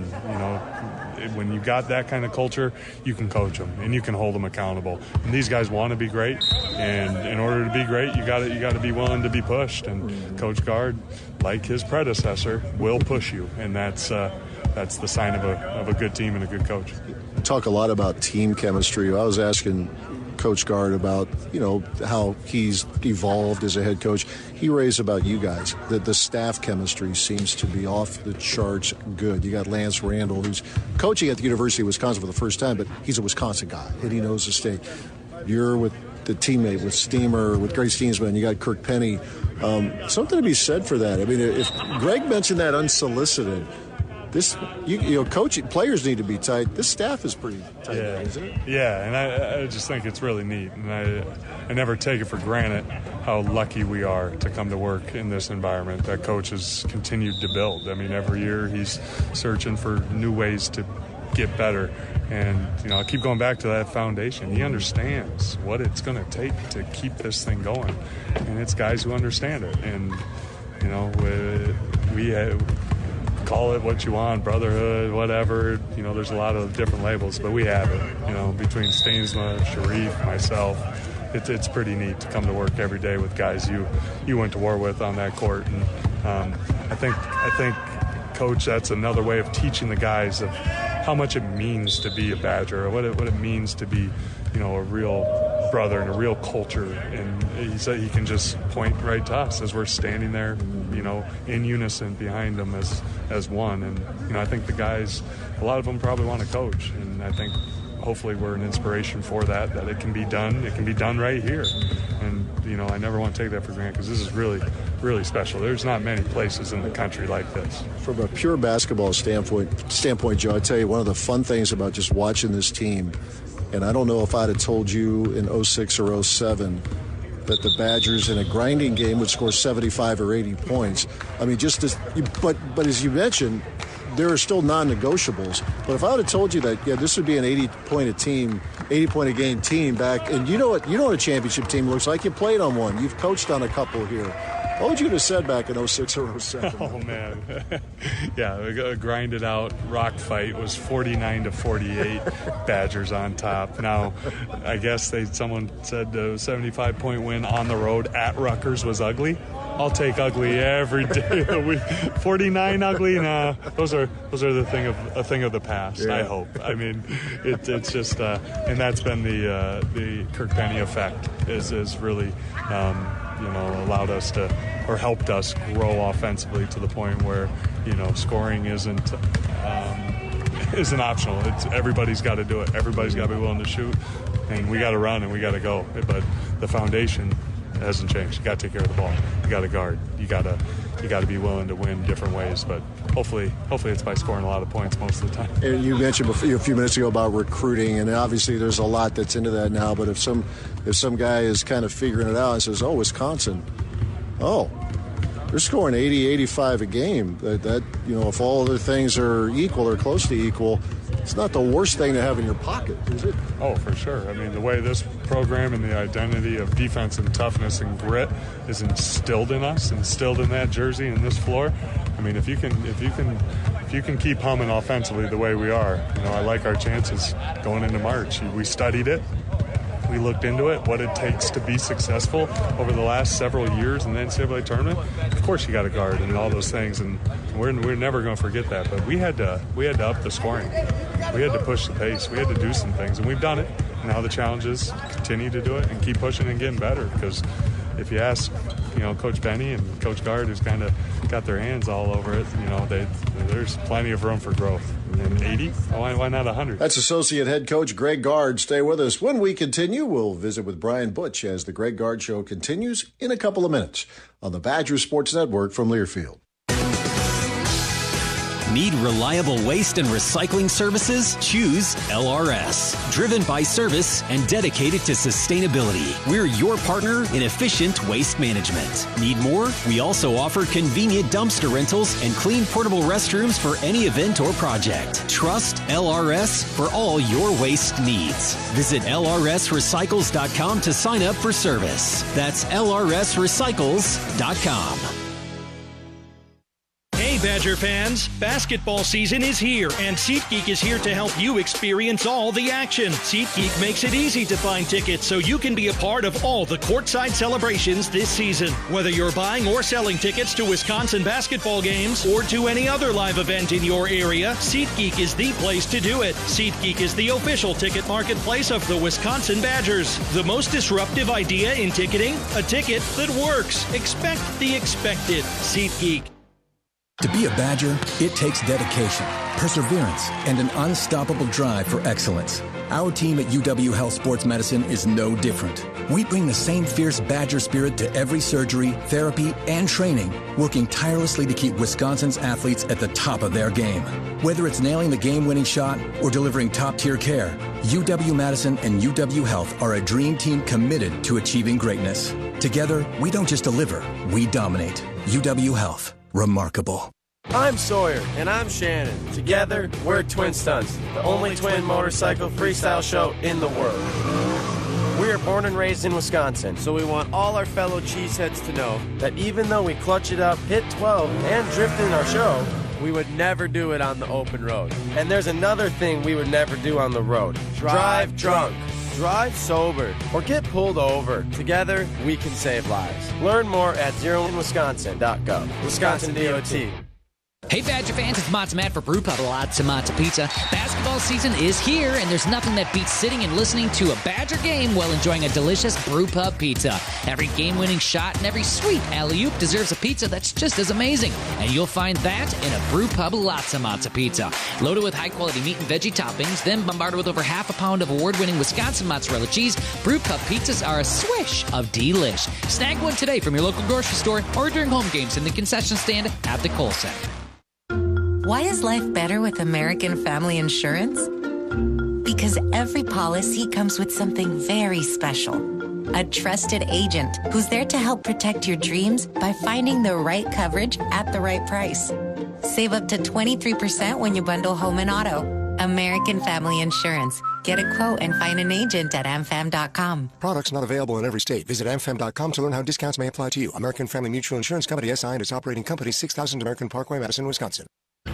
And, when you got that kind of culture, you can coach them and you can hold them accountable. And these guys want to be great, and in order to be great, you got to be willing to be pushed. And Coach Gard, like his predecessor, will push you, and that's the sign of a good team and a good coach.
Talk a lot about team chemistry. I was asking Coach Gard about, how he's evolved as a head coach. He raised about you guys, that the staff chemistry seems to be off the charts good. You got Lance Randall, who's coaching at the University of Wisconsin for the first time, but he's a Wisconsin guy, and he knows the state. You're with the teammate, with Steamer, with Greg Steensman, you got Kirk Penny. Something to be said for that. I mean, if Greg mentioned that unsolicited, coaching players need to be tight. This staff is pretty tight, isn't it?
Yeah, and I just think it's really neat, and I never take it for granted how lucky we are to come to work in this environment that Coach has continued to build. I mean, every year he's searching for new ways to get better, and I keep going back to that foundation. He understands what it's going to take to keep this thing going, and it's guys who understand it. And we have call it what you want, brotherhood, whatever. You know, there's a lot of different labels, but we have it. You know, between Stainsma, Sharif, myself, it's pretty neat to come to work every day with guys you went to war with on that court. And I think, Coach, that's another way of teaching the guys of how much it means to be a Badger, or what it means to be, you know, a real brother and a real culture. And he said he can just point right to us as we're standing there, you know, in unison behind him as one. And, you know, I think the guys, a lot of them probably want to coach. And I think hopefully we're an inspiration for that it can be done. It can be done right here. And, you know, I never want to take that for granted, because this is really, really special. There's not many places in the country like this.
From a pure basketball standpoint, Joe, I tell you, one of the fun things about just watching this team, and I don't know if I'd have told you in 06 or 07 that the Badgers in a grinding game would score 75 or 80 points. I mean, but as you mentioned, there are still non-negotiables. But if I would have told you that, yeah, this would be an 80-point-a-game team back, and you know what a championship team looks like. You played on one. You've coached on a couple here. What would you have said back in 06 or 07?
Oh, man. Yeah, a grinded out rock fight was 49-48, Badgers on top. Now, I guess someone said the 75-point win on the road at Rutgers was ugly. I'll take ugly every day of the week. 49 ugly, nah. Those are a thing of the past. Yeah. I hope. I mean, it's just, and that's been the Kirk Penny effect. Is really, allowed us to, or helped us grow offensively to the point where, you know, scoring isn't optional. It's everybody's got to do it. Everybody's got to be willing to shoot, and we got to run and we got to go. But the foundation hasn't changed. You got to take care of the ball. You got to guard. You got to be willing to win different ways. But hopefully it's by scoring a lot of points most of the time.
And you mentioned a few minutes ago about recruiting, and obviously there's a lot that's into that now. But if some guy is kind of figuring it out and says, "Oh, Wisconsin, they're scoring 80, 85 a game," that you know, if all other things are equal or close to equal, it's not the worst thing to have in your pocket, is it?
Oh, for sure. I mean, the way this program and the identity of defense and toughness and grit is instilled in us, instilled in that jersey and this floor. I mean, if you can keep humming offensively the way we are, you know, I like our chances going into March. We studied it. We looked into it, what it takes to be successful over the last several years in the NCAA tournament. Of course, you got to guard and all those things, and we're never going to forget that. But we had to up the scoring. We had to push the pace. We had to do some things, and we've done it. Now the challenge is continue to do it and keep pushing and getting better. Because if you ask, you know, Coach Penny and Coach Gard, who's kind of got their hands all over it, you know, there's plenty of room for growth. And 80? Why not 100?
That's Associate Head Coach Greg Gard. Stay with us. When we continue, we'll visit with Brian Butch as the Greg Gard Show continues in a couple of minutes on the Badger Sports Network from Learfield.
Need reliable waste and recycling services? Choose LRS. Driven by service and dedicated to sustainability, we're your partner in efficient waste management. Need more? We also offer convenient dumpster rentals and clean portable restrooms for any event or project. Trust LRS for all your waste needs. Visit lrsrecycles.com to sign up for service. That's lrsrecycles.com.
Hey Badger fans, basketball season is here and SeatGeek is here to help you experience all the action. SeatGeek makes it easy to find tickets so you can be a part of all the courtside celebrations this season. Whether you're buying or selling tickets to Wisconsin basketball games or to any other live event in your area, SeatGeek is the place to do it. SeatGeek is the official ticket marketplace of the Wisconsin Badgers. The most disruptive idea in ticketing? A ticket that works. Expect the expected. SeatGeek.
To be a Badger, it takes dedication, perseverance, and an unstoppable drive for excellence. Our team at UW Health Sports Medicine is no different. We bring the same fierce Badger spirit to every surgery, therapy, and training, working tirelessly to keep Wisconsin's athletes at the top of their game. Whether it's nailing the game-winning shot or delivering top-tier care, UW-Madison and UW Health are a dream team committed to achieving greatness. Together, we don't just deliver, we dominate. UW Health. Remarkable.
I'm Sawyer. And I'm Shannon. Together, we're Twin Stunts, the only twin motorcycle freestyle show in the world. We are born and raised in Wisconsin, so we want all our fellow cheeseheads to know that even though we clutch it up, hit 12, and drift in our show, we would never do it on the open road. And there's another thing we would never do on the road. Drive drunk. Drive sober or get pulled over. Together, we can save lives. Learn more at zeroinwisconsin.gov. Wisconsin DOT.
Hey Badger fans, it's Matzo Matt for Brew Pub Lots of Matzo Pizza. Basketball season is here, and there's nothing that beats sitting and listening to a Badger game while enjoying a delicious Brew Pub pizza. Every game-winning shot and every sweet alley-oop deserves a pizza that's just as amazing, and you'll find that in a Brew Pub Lots of Matzo Pizza. Loaded with high-quality meat and veggie toppings, then bombarded with over half a pound of award-winning Wisconsin mozzarella cheese, Brew Pub pizzas are a swish of delish. Snag one today from your local grocery store or during home games in the concession stand at the Kohl Center.
Why is life better with American Family Insurance? Because every policy comes with something very special. A trusted agent who's there to help protect your dreams by finding the right coverage at the right price. Save up to 23% when you bundle home and auto. American Family Insurance. Get a quote and find an agent at amfam.com.
Products not available in every state. Visit amfam.com to learn how discounts may apply to you. American Family Mutual Insurance Company, SI, and its operating company, 6000 American Parkway, Madison, Wisconsin.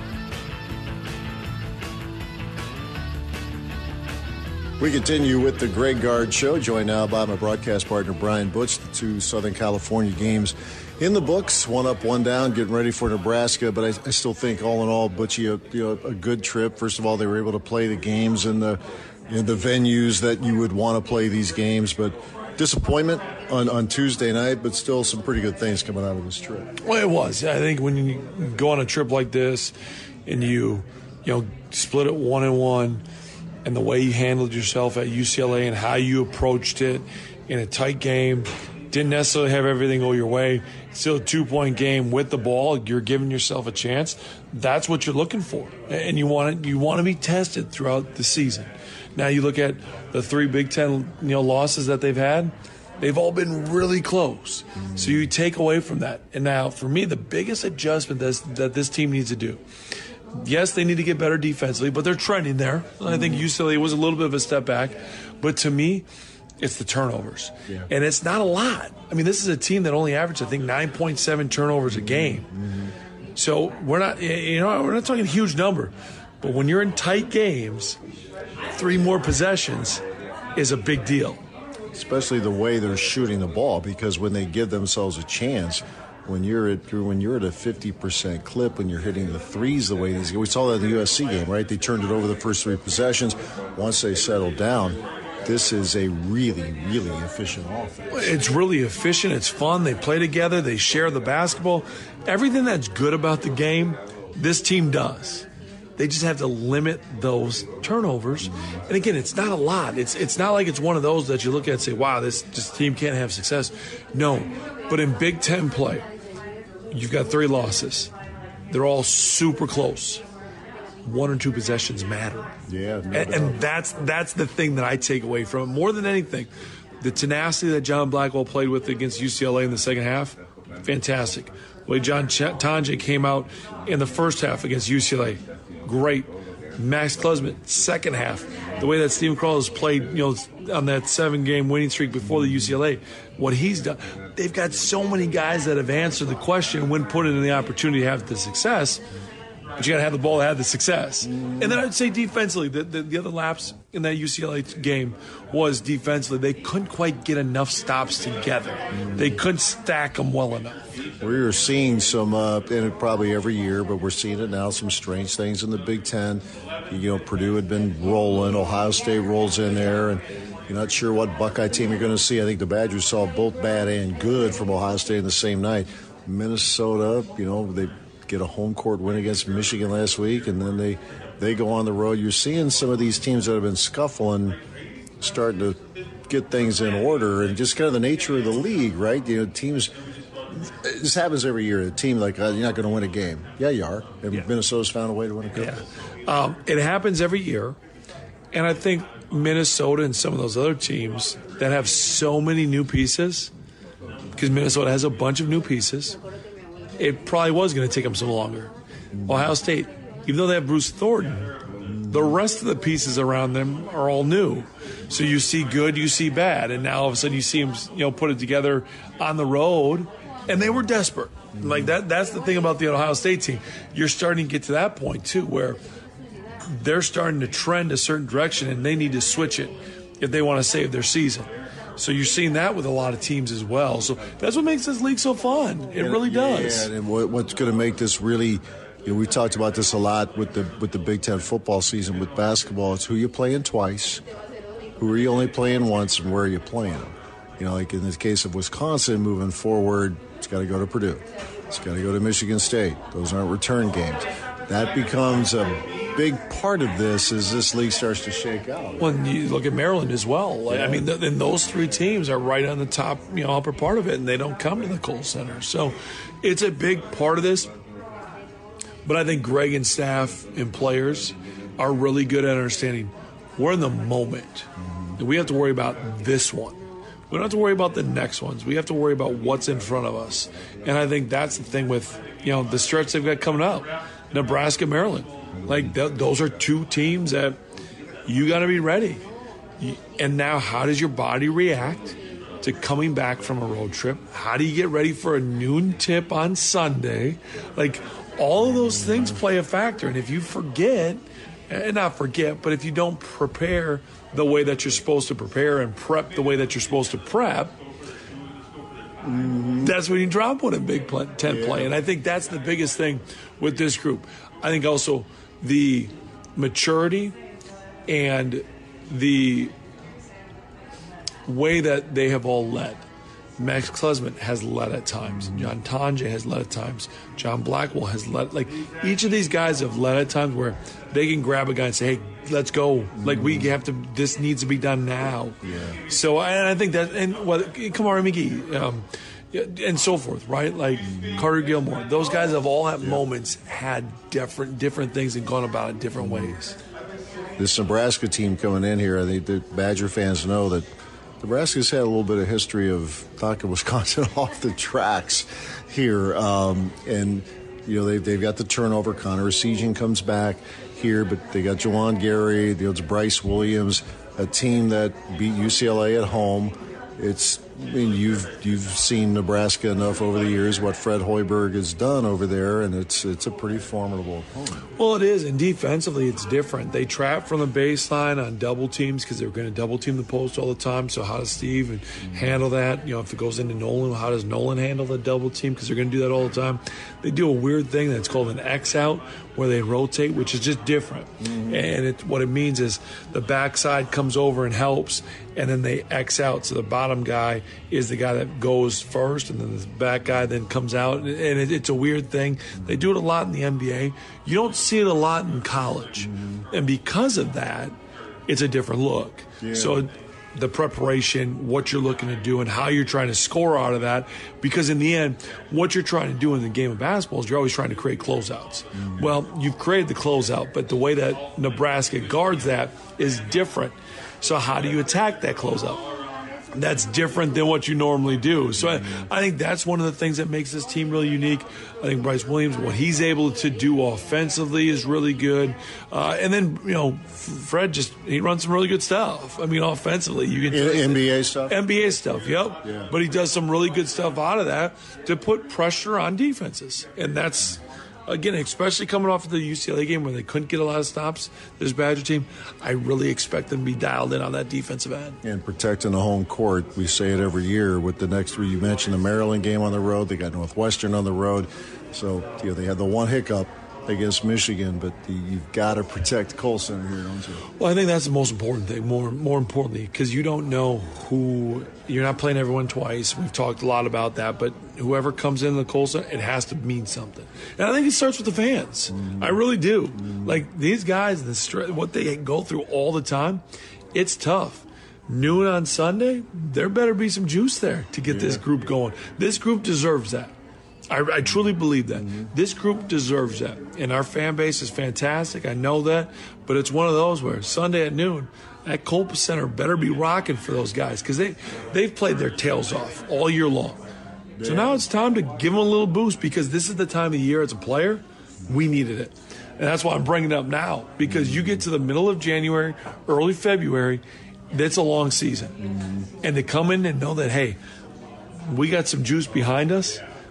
We continue with the Greg Gard Show, joined now by my broadcast partner, Brian Butch. The two Southern California games in the books, one up, one down, getting ready for Nebraska. But I still think, all in all, Butchie, a good trip. First of all, they were able to play the games in the venues that you would want to play these games. But disappointment on Tuesday night, but still some pretty good things coming out of this trip.
Well, it was. I think when you go on a trip like this and you split it 1-1, and the way you handled yourself at UCLA and how you approached it in a tight game, didn't necessarily have everything go your way, still a 2-point game with the ball, you're giving yourself a chance. That's what you're looking for, and you want to be tested throughout the season. Now you look at the 3 Big Ten losses that they've had. They've all been really close. So you take away from that. And now, for me, the biggest adjustment that this team needs to do, yes, they need to get better defensively, but they're trending there. I think UCLA was a little bit of a step back. But to me, it's the turnovers. Yeah. And it's not a lot. I mean, this is a team that only averaged, I think, 9.7 turnovers a game. Mm-hmm. So we're not talking a huge number. But when you're in tight games, 3 more possessions is a big deal.
Especially the way they're shooting the ball, because when they give themselves a chance, when you're at a 50% clip, when you're hitting the threes the way these, we saw that in the USC game, right? They turned it over the first 3 possessions. Once they settled down, this is a really, really efficient offense.
It's really efficient. It's fun. They play together. They share the basketball. Everything that's good about the game, this team does. They just have to limit those turnovers. And again, it's not a lot. It's not like it's one of those that you look at and say, wow, this team can't have success. No. But in Big Ten play, you've got 3 losses. They're all super close. 1 or 2 possessions matter.
Yeah.
And that's the thing that I take away from it. More than anything, the tenacity that John Blackwell played with against UCLA in the second half, fantastic. The way John Tonje came out in the first half against UCLA, great. Max Klesmit, second half. The way that Steven Crowell played, on that 7-game winning streak before the UCLA, what he's done. They've got so many guys that have answered the question when put in the opportunity to have the success. But you got to have the ball to have the success. And then I'd say defensively, the other lapse in that UCLA game was defensively. They couldn't quite get enough stops together. They couldn't stack them well enough.
We're seeing some, and probably every year, but we're seeing it now, some strange things in the Big Ten. Purdue had been rolling. Ohio State rolls in there, and you're not sure what Buckeye team you're going to see. I think the Badgers saw both bad and good from Ohio State in the same night. Minnesota, they get a home court win against Michigan last week, and then they go on the road. You're seeing some of these teams that have been scuffling starting to get things in order, and just kind of the nature of the league, right? Teams, this happens every year. A team like, you're not going to win a game. Yeah, you are. And Minnesota's found a way to win a game.
Yeah. It happens every year, and I think Minnesota and some of those other teams that have so many new pieces, because Minnesota has a bunch of new pieces, it probably was going to take them some longer. Ohio State, even though they have Bruce Thornton, the rest of the pieces around them are all new. So you see good, you see bad, and now all of a sudden you see them, put it together on the road, and they were desperate. Like that's the thing about the Ohio State team. You're starting to get to that point too, where they're starting to trend a certain direction, and they need to switch it if they want to save their season. So you're seeing that with a lot of teams as well. So that's what makes this league so fun. It really does.
Yeah, and what's going to make this really, we talked about this a lot with the Big Ten football season with basketball. It's who you're playing twice, who are you only playing once, and where are you playing them. Like in the case of Wisconsin, moving forward, it's got to go to Purdue. It's got to go to Michigan State. Those aren't return games. That becomes a big part of this as this league starts to shake out.
Well, you look at Maryland as well. I mean, and those three teams are right on the top, upper part of it, and they don't come to the Kohl Center. So it's a big part of this. But I think Greg and staff and players are really good at understanding we're in the moment. We have to worry about this one. We don't have to worry about the next ones. We have to worry about what's in front of us. And I think that's the thing with, the stretch they've got coming up. Nebraska, Maryland. Like, those are two teams that you got to be ready. And now how does your body react to coming back from a road trip? How do you get ready for a noon tip on Sunday? Like, all of those things play a factor. And if you forget, and not forget, but if you don't prepare the way that you're supposed to prepare and prep the way that you're supposed to prep, that's when you drop one in Big Ten play. And I think that's the biggest thing with this group. I think also the maturity and the way that they have all led. Max Klesman has led at times. John Tonje has led at times. John Blackwell has led. Like, each of these guys have led at times where they can grab a guy and say, hey, let's go. Like, we have to, this needs to be done now. Yeah. So, and I think that, and Kamari McGee, and so forth, right? Like Carter Gilmore. Those guys have all at moments had different things and gone about it different ways.
This Nebraska team coming in here, I think the Badger fans know that Nebraska's had a little bit of history of knocking Wisconsin off the tracks here. And, they've got the turnover. Connor Essegian comes back here, but they got Juwan Gary, it's Bryce Williams, a team that beat UCLA at home. You've seen Nebraska enough over the years, what Fred Hoiberg has done over there, and it's a pretty formidable opponent.
Well, it is, and defensively it's different. They trap from the baseline on double teams because they're going to double team the post all the time. So how does Steve handle that? If it goes into Nolan, how does Nolan handle the double team? Because they're going to do that all the time. They do a weird thing that's called an X out, where they rotate, which is just different. And what it means is the backside comes over and helps, and then they X out. So the bottom guy is the guy that goes first, and then the back guy then comes out. And it's a weird thing. They do it a lot in the NBA. You don't see it a lot in college. And because of that, it's a different look. Yeah. So the preparation, what you're looking to do, and how you're trying to score out of that. Because in the end, what you're trying to do in the game of basketball is you're always trying to create closeouts. Well, you've created the closeout, but the way that Nebraska guards that is different. So how do you attack that closeout? That's different than what you normally do. So I think that's one of the things that makes this team really unique. I think Bryce Williams, what he's able to do offensively is really good. And then, Fred he runs some really good stuff. I mean, offensively, you can
NBA stuff?
NBA stuff, yep. Yeah. But he does some really good stuff out of that to put pressure on defenses. And that's, again, especially coming off of the UCLA game where they couldn't get a lot of stops, this Badger team, I really expect them to be dialed in on that defensive end.
And protecting the home court, we say it every year with the next three. You mentioned the Maryland game on the road. They got Northwestern on the road. So, they had the one hiccup against Michigan, but you've got to protect Kohl Center here, don't you?
Well, I think that's the most important thing, more importantly, because you don't know who – you're not playing everyone twice. We've talked a lot about that, but whoever comes in the Kohl Center, it has to mean something. And I think it starts with the fans. I really do. Like, these guys, what they go through all the time, it's tough. Noon on Sunday, there better be some juice there to get this group going. This group deserves that. I truly believe that. This group deserves that. And our fan base is fantastic. I know that. But it's one of those where Sunday at noon, that Kohl Center better be rocking for those guys because they've played their tails off all year long. So now it's time to give them a little boost because this is the time of the year as a player, we needed it. And that's why I'm bringing it up now because you get to the middle of January, early February, that's a long season. And to come in and know that, hey, we got some juice behind us.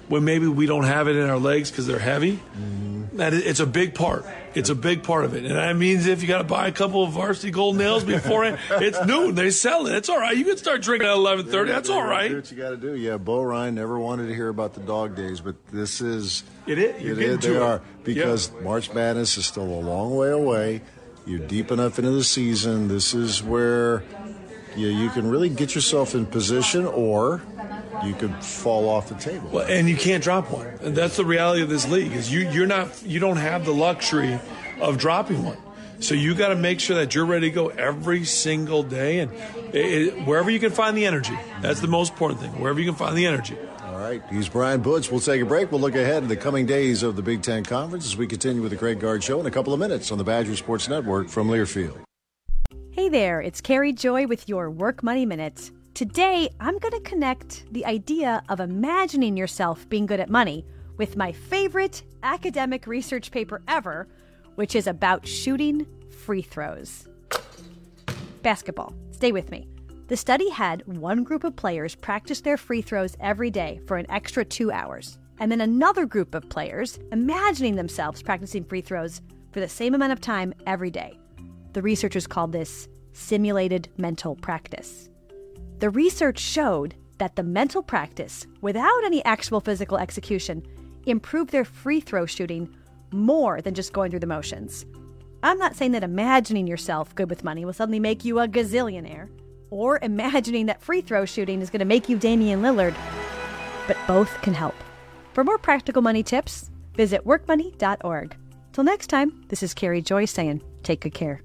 when maybe we don't have it in our legs because they're heavy. It's a big part. It's a big part of it. And that means if you got to buy a couple of Varsity Golden Ales beforehand, it's noon. They sell it. It's all right. You can start drinking at 11:30. That's all right.
Do what you got to do. Yeah, Bo Ryan never wanted to hear about the dog days, but this is
it.
They are, because March Madness is still a long way away. You're deep enough into the season. This is where you can really get yourself in position, or you could fall off the table.
Well, and you can't drop one. And that's the reality of this league, is you don't have the luxury of dropping one. So you got to make sure that you're ready to go every single day, and wherever you can find the energy. That's the most important thing, wherever you can find the energy.
All right, he's Brian Butch. We'll take a break. We'll look ahead to the coming days of the Big Ten Conference as we continue with the Greg Gard Show in a couple of minutes on the Badger Sports Network from Learfield.
Hey there, it's Carrie Joy with your Work Money Minute. Today, I'm going to connect the idea of imagining yourself being good at money with my favorite academic research paper ever, which is about shooting free throws. Basketball. Stay with me. The study had one group of players practice their free throws every day for an extra 2 hours, and then another group of players imagining themselves practicing free throws for the same amount of time every day. The researchers called this simulated mental practice. The research showed that the mental practice, without any actual physical execution, improved their free throw shooting more than just going through the motions. I'm not saying that imagining yourself good with money will suddenly make you a gazillionaire, or imagining that free throw shooting is going to make you Damian Lillard, but both can help. For more practical money tips, visit workmoney.org. Till next time, this is Carrie Joy saying, take good care.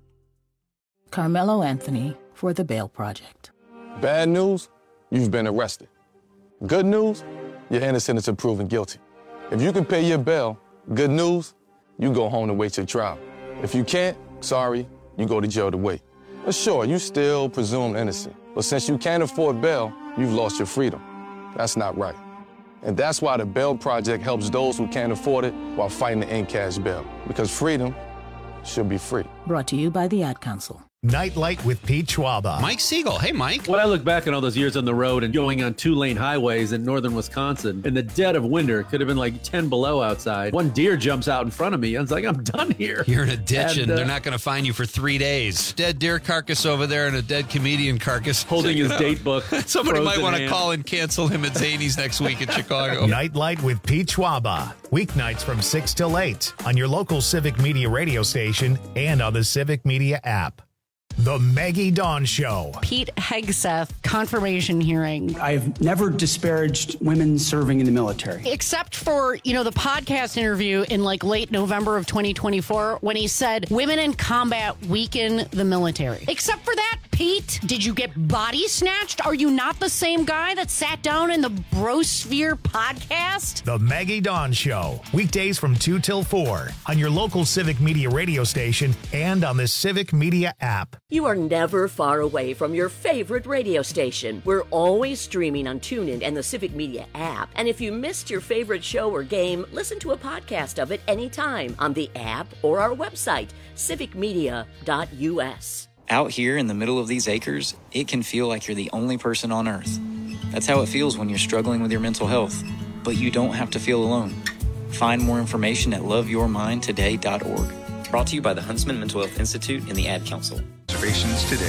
Carmelo Anthony for the Bail Project.
Bad news, you've been arrested. Good news, you're innocent until proven guilty. If you can pay your bail, good news, you go home to wait your trial. If you can't, sorry, you go to jail to wait. But sure, you still presumed innocent. But since you can't afford bail, you've lost your freedom. That's not right. And that's why the Bail Project helps those who can't afford it while fighting to end cash bail. Because freedom should be free.
Brought to you by the Ad Council.
Nightlight with Pete Schwaba.
Mike Siegel. Hey, Mike.
When I look back on all those years on the road and going on 2-lane highways in northern Wisconsin, in the dead of winter, it could have been like 10 below outside. One deer jumps out in front of me. I was like, I'm done here.
You're in a ditch and they're not going to find you for 3 days. Dead deer carcass over there and a dead comedian carcass.
Holding his date book.
Somebody might want to call and cancel him at Zany's next week in Chicago.
Nightlight with Pete Schwaba. Weeknights from 6 till 8 on your local Civic Media radio station and on the Civic Media app. The Maggie Dawn Show.
Pete Hegseth confirmation hearing.
I've never disparaged women serving in the military.
Except for, the podcast interview in late November of 2024 when he said women in combat weaken the military. Except for that, Pete, did you get body snatched? Are you not the same guy that sat down in the Brosphere podcast?
The Maggie Dawn Show. Weekdays from 2 till 4 on your local Civic Media radio station and on the Civic Media app.
You are never far away from your favorite radio station. We're always streaming on TuneIn and the Civic Media app. And if you missed your favorite show or game, listen to a podcast of it anytime on the app or our website, civicmedia.us.
Out here in the middle of these acres, it can feel like you're the only person on Earth. That's how it feels when you're struggling with your mental health. But you don't have to feel alone. Find more information at loveyourmindtoday.org. Brought to you by the Huntsman Mental Health Institute and the Ad Council.
Reservations today.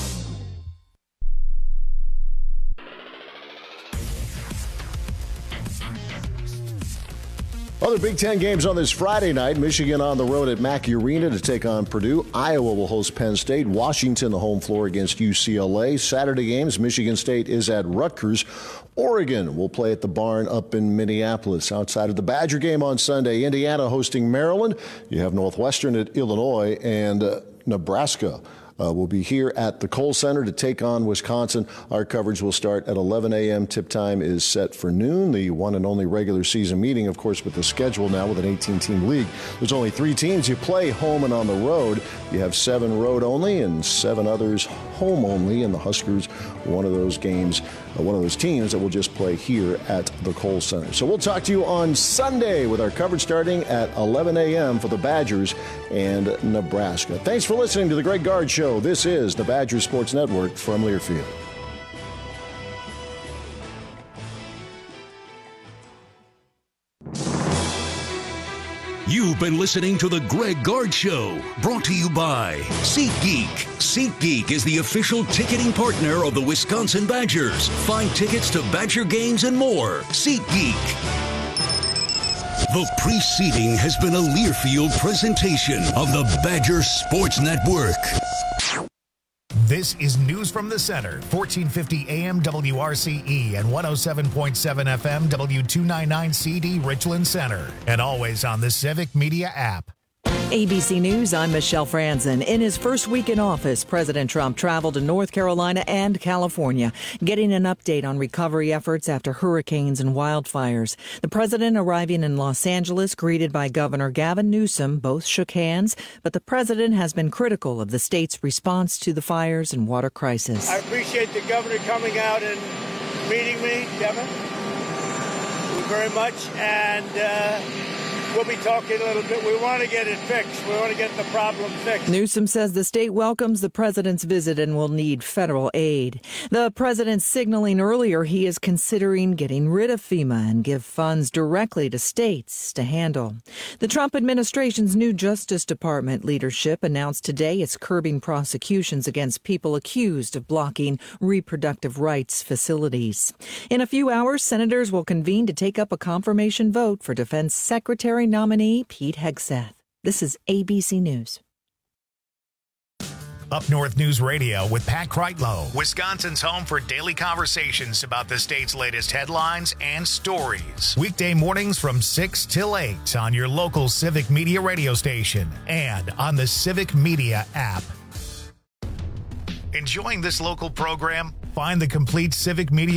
Other Big Ten games on this Friday night. Michigan on the road at Mackey Arena to take on Purdue. Iowa will host Penn State. Washington, the home floor against UCLA. Saturday games, Michigan State is at Rutgers. Oregon will play at the Barn up in Minneapolis. Outside of the Badger game on Sunday, Indiana hosting Maryland. You have Northwestern at Illinois, and Nebraska will be here at the Kohl Center to take on Wisconsin. Our coverage will start at 11 a.m. Tip time is set for noon. The one and only regular season meeting, of course, with the schedule now with an 18-team league. There's only 3 teams. You play home and on the road. You have 7 road only and 7 others home only. And the Huskers, one of those games, one of those teams that will just play here at the Kohl Center. So we'll talk to you on Sunday with our coverage starting at 11 a.m. for the Badgers and Nebraska. Thanks for listening to the Greg Gard Show. This is the Badger Sports Network from Learfield.
You've been listening to The Greg Gard Show, brought to you by SeatGeek. SeatGeek is the official ticketing partner of the Wisconsin Badgers. Find tickets to Badger games and more. SeatGeek. The preceding has been a Learfield presentation of the Badger Sports Network.
This is News from the Center, 1450 AM WRCE and 107.7 FM W299CD Richland Center, and always on the Civic Media app.
ABC News, I'm Michelle Franzen. In his first week in office, President Trump traveled to North Carolina and California, getting an update on recovery efforts after hurricanes and wildfires. The president arriving in Los Angeles, greeted by Governor Gavin Newsom. Both shook hands, but the president has been critical of the state's response to the fires and water crisis.
I appreciate the governor coming out and meeting me, Kevin. Thank you very much. And we'll be talking a little bit. We want to get it fixed. We want to get the problem fixed.
Newsom says the state welcomes the president's visit and will need federal aid. The president signaling earlier he is considering getting rid of FEMA and give funds directly to states to handle. The Trump administration's new Justice Department leadership announced today it's curbing prosecutions against people accused of blocking reproductive rights facilities. In a few hours, senators will convene to take up a confirmation vote for Defense Secretary nominee Pete Hegseth. This is ABC News.
Up North News Radio with Pat Kreitlow, Wisconsin's home for daily conversations about the state's latest headlines and stories. Weekday mornings from 6 till 8 on your local Civic Media radio station and on the Civic Media app. Enjoying this local program? Find the complete Civic Media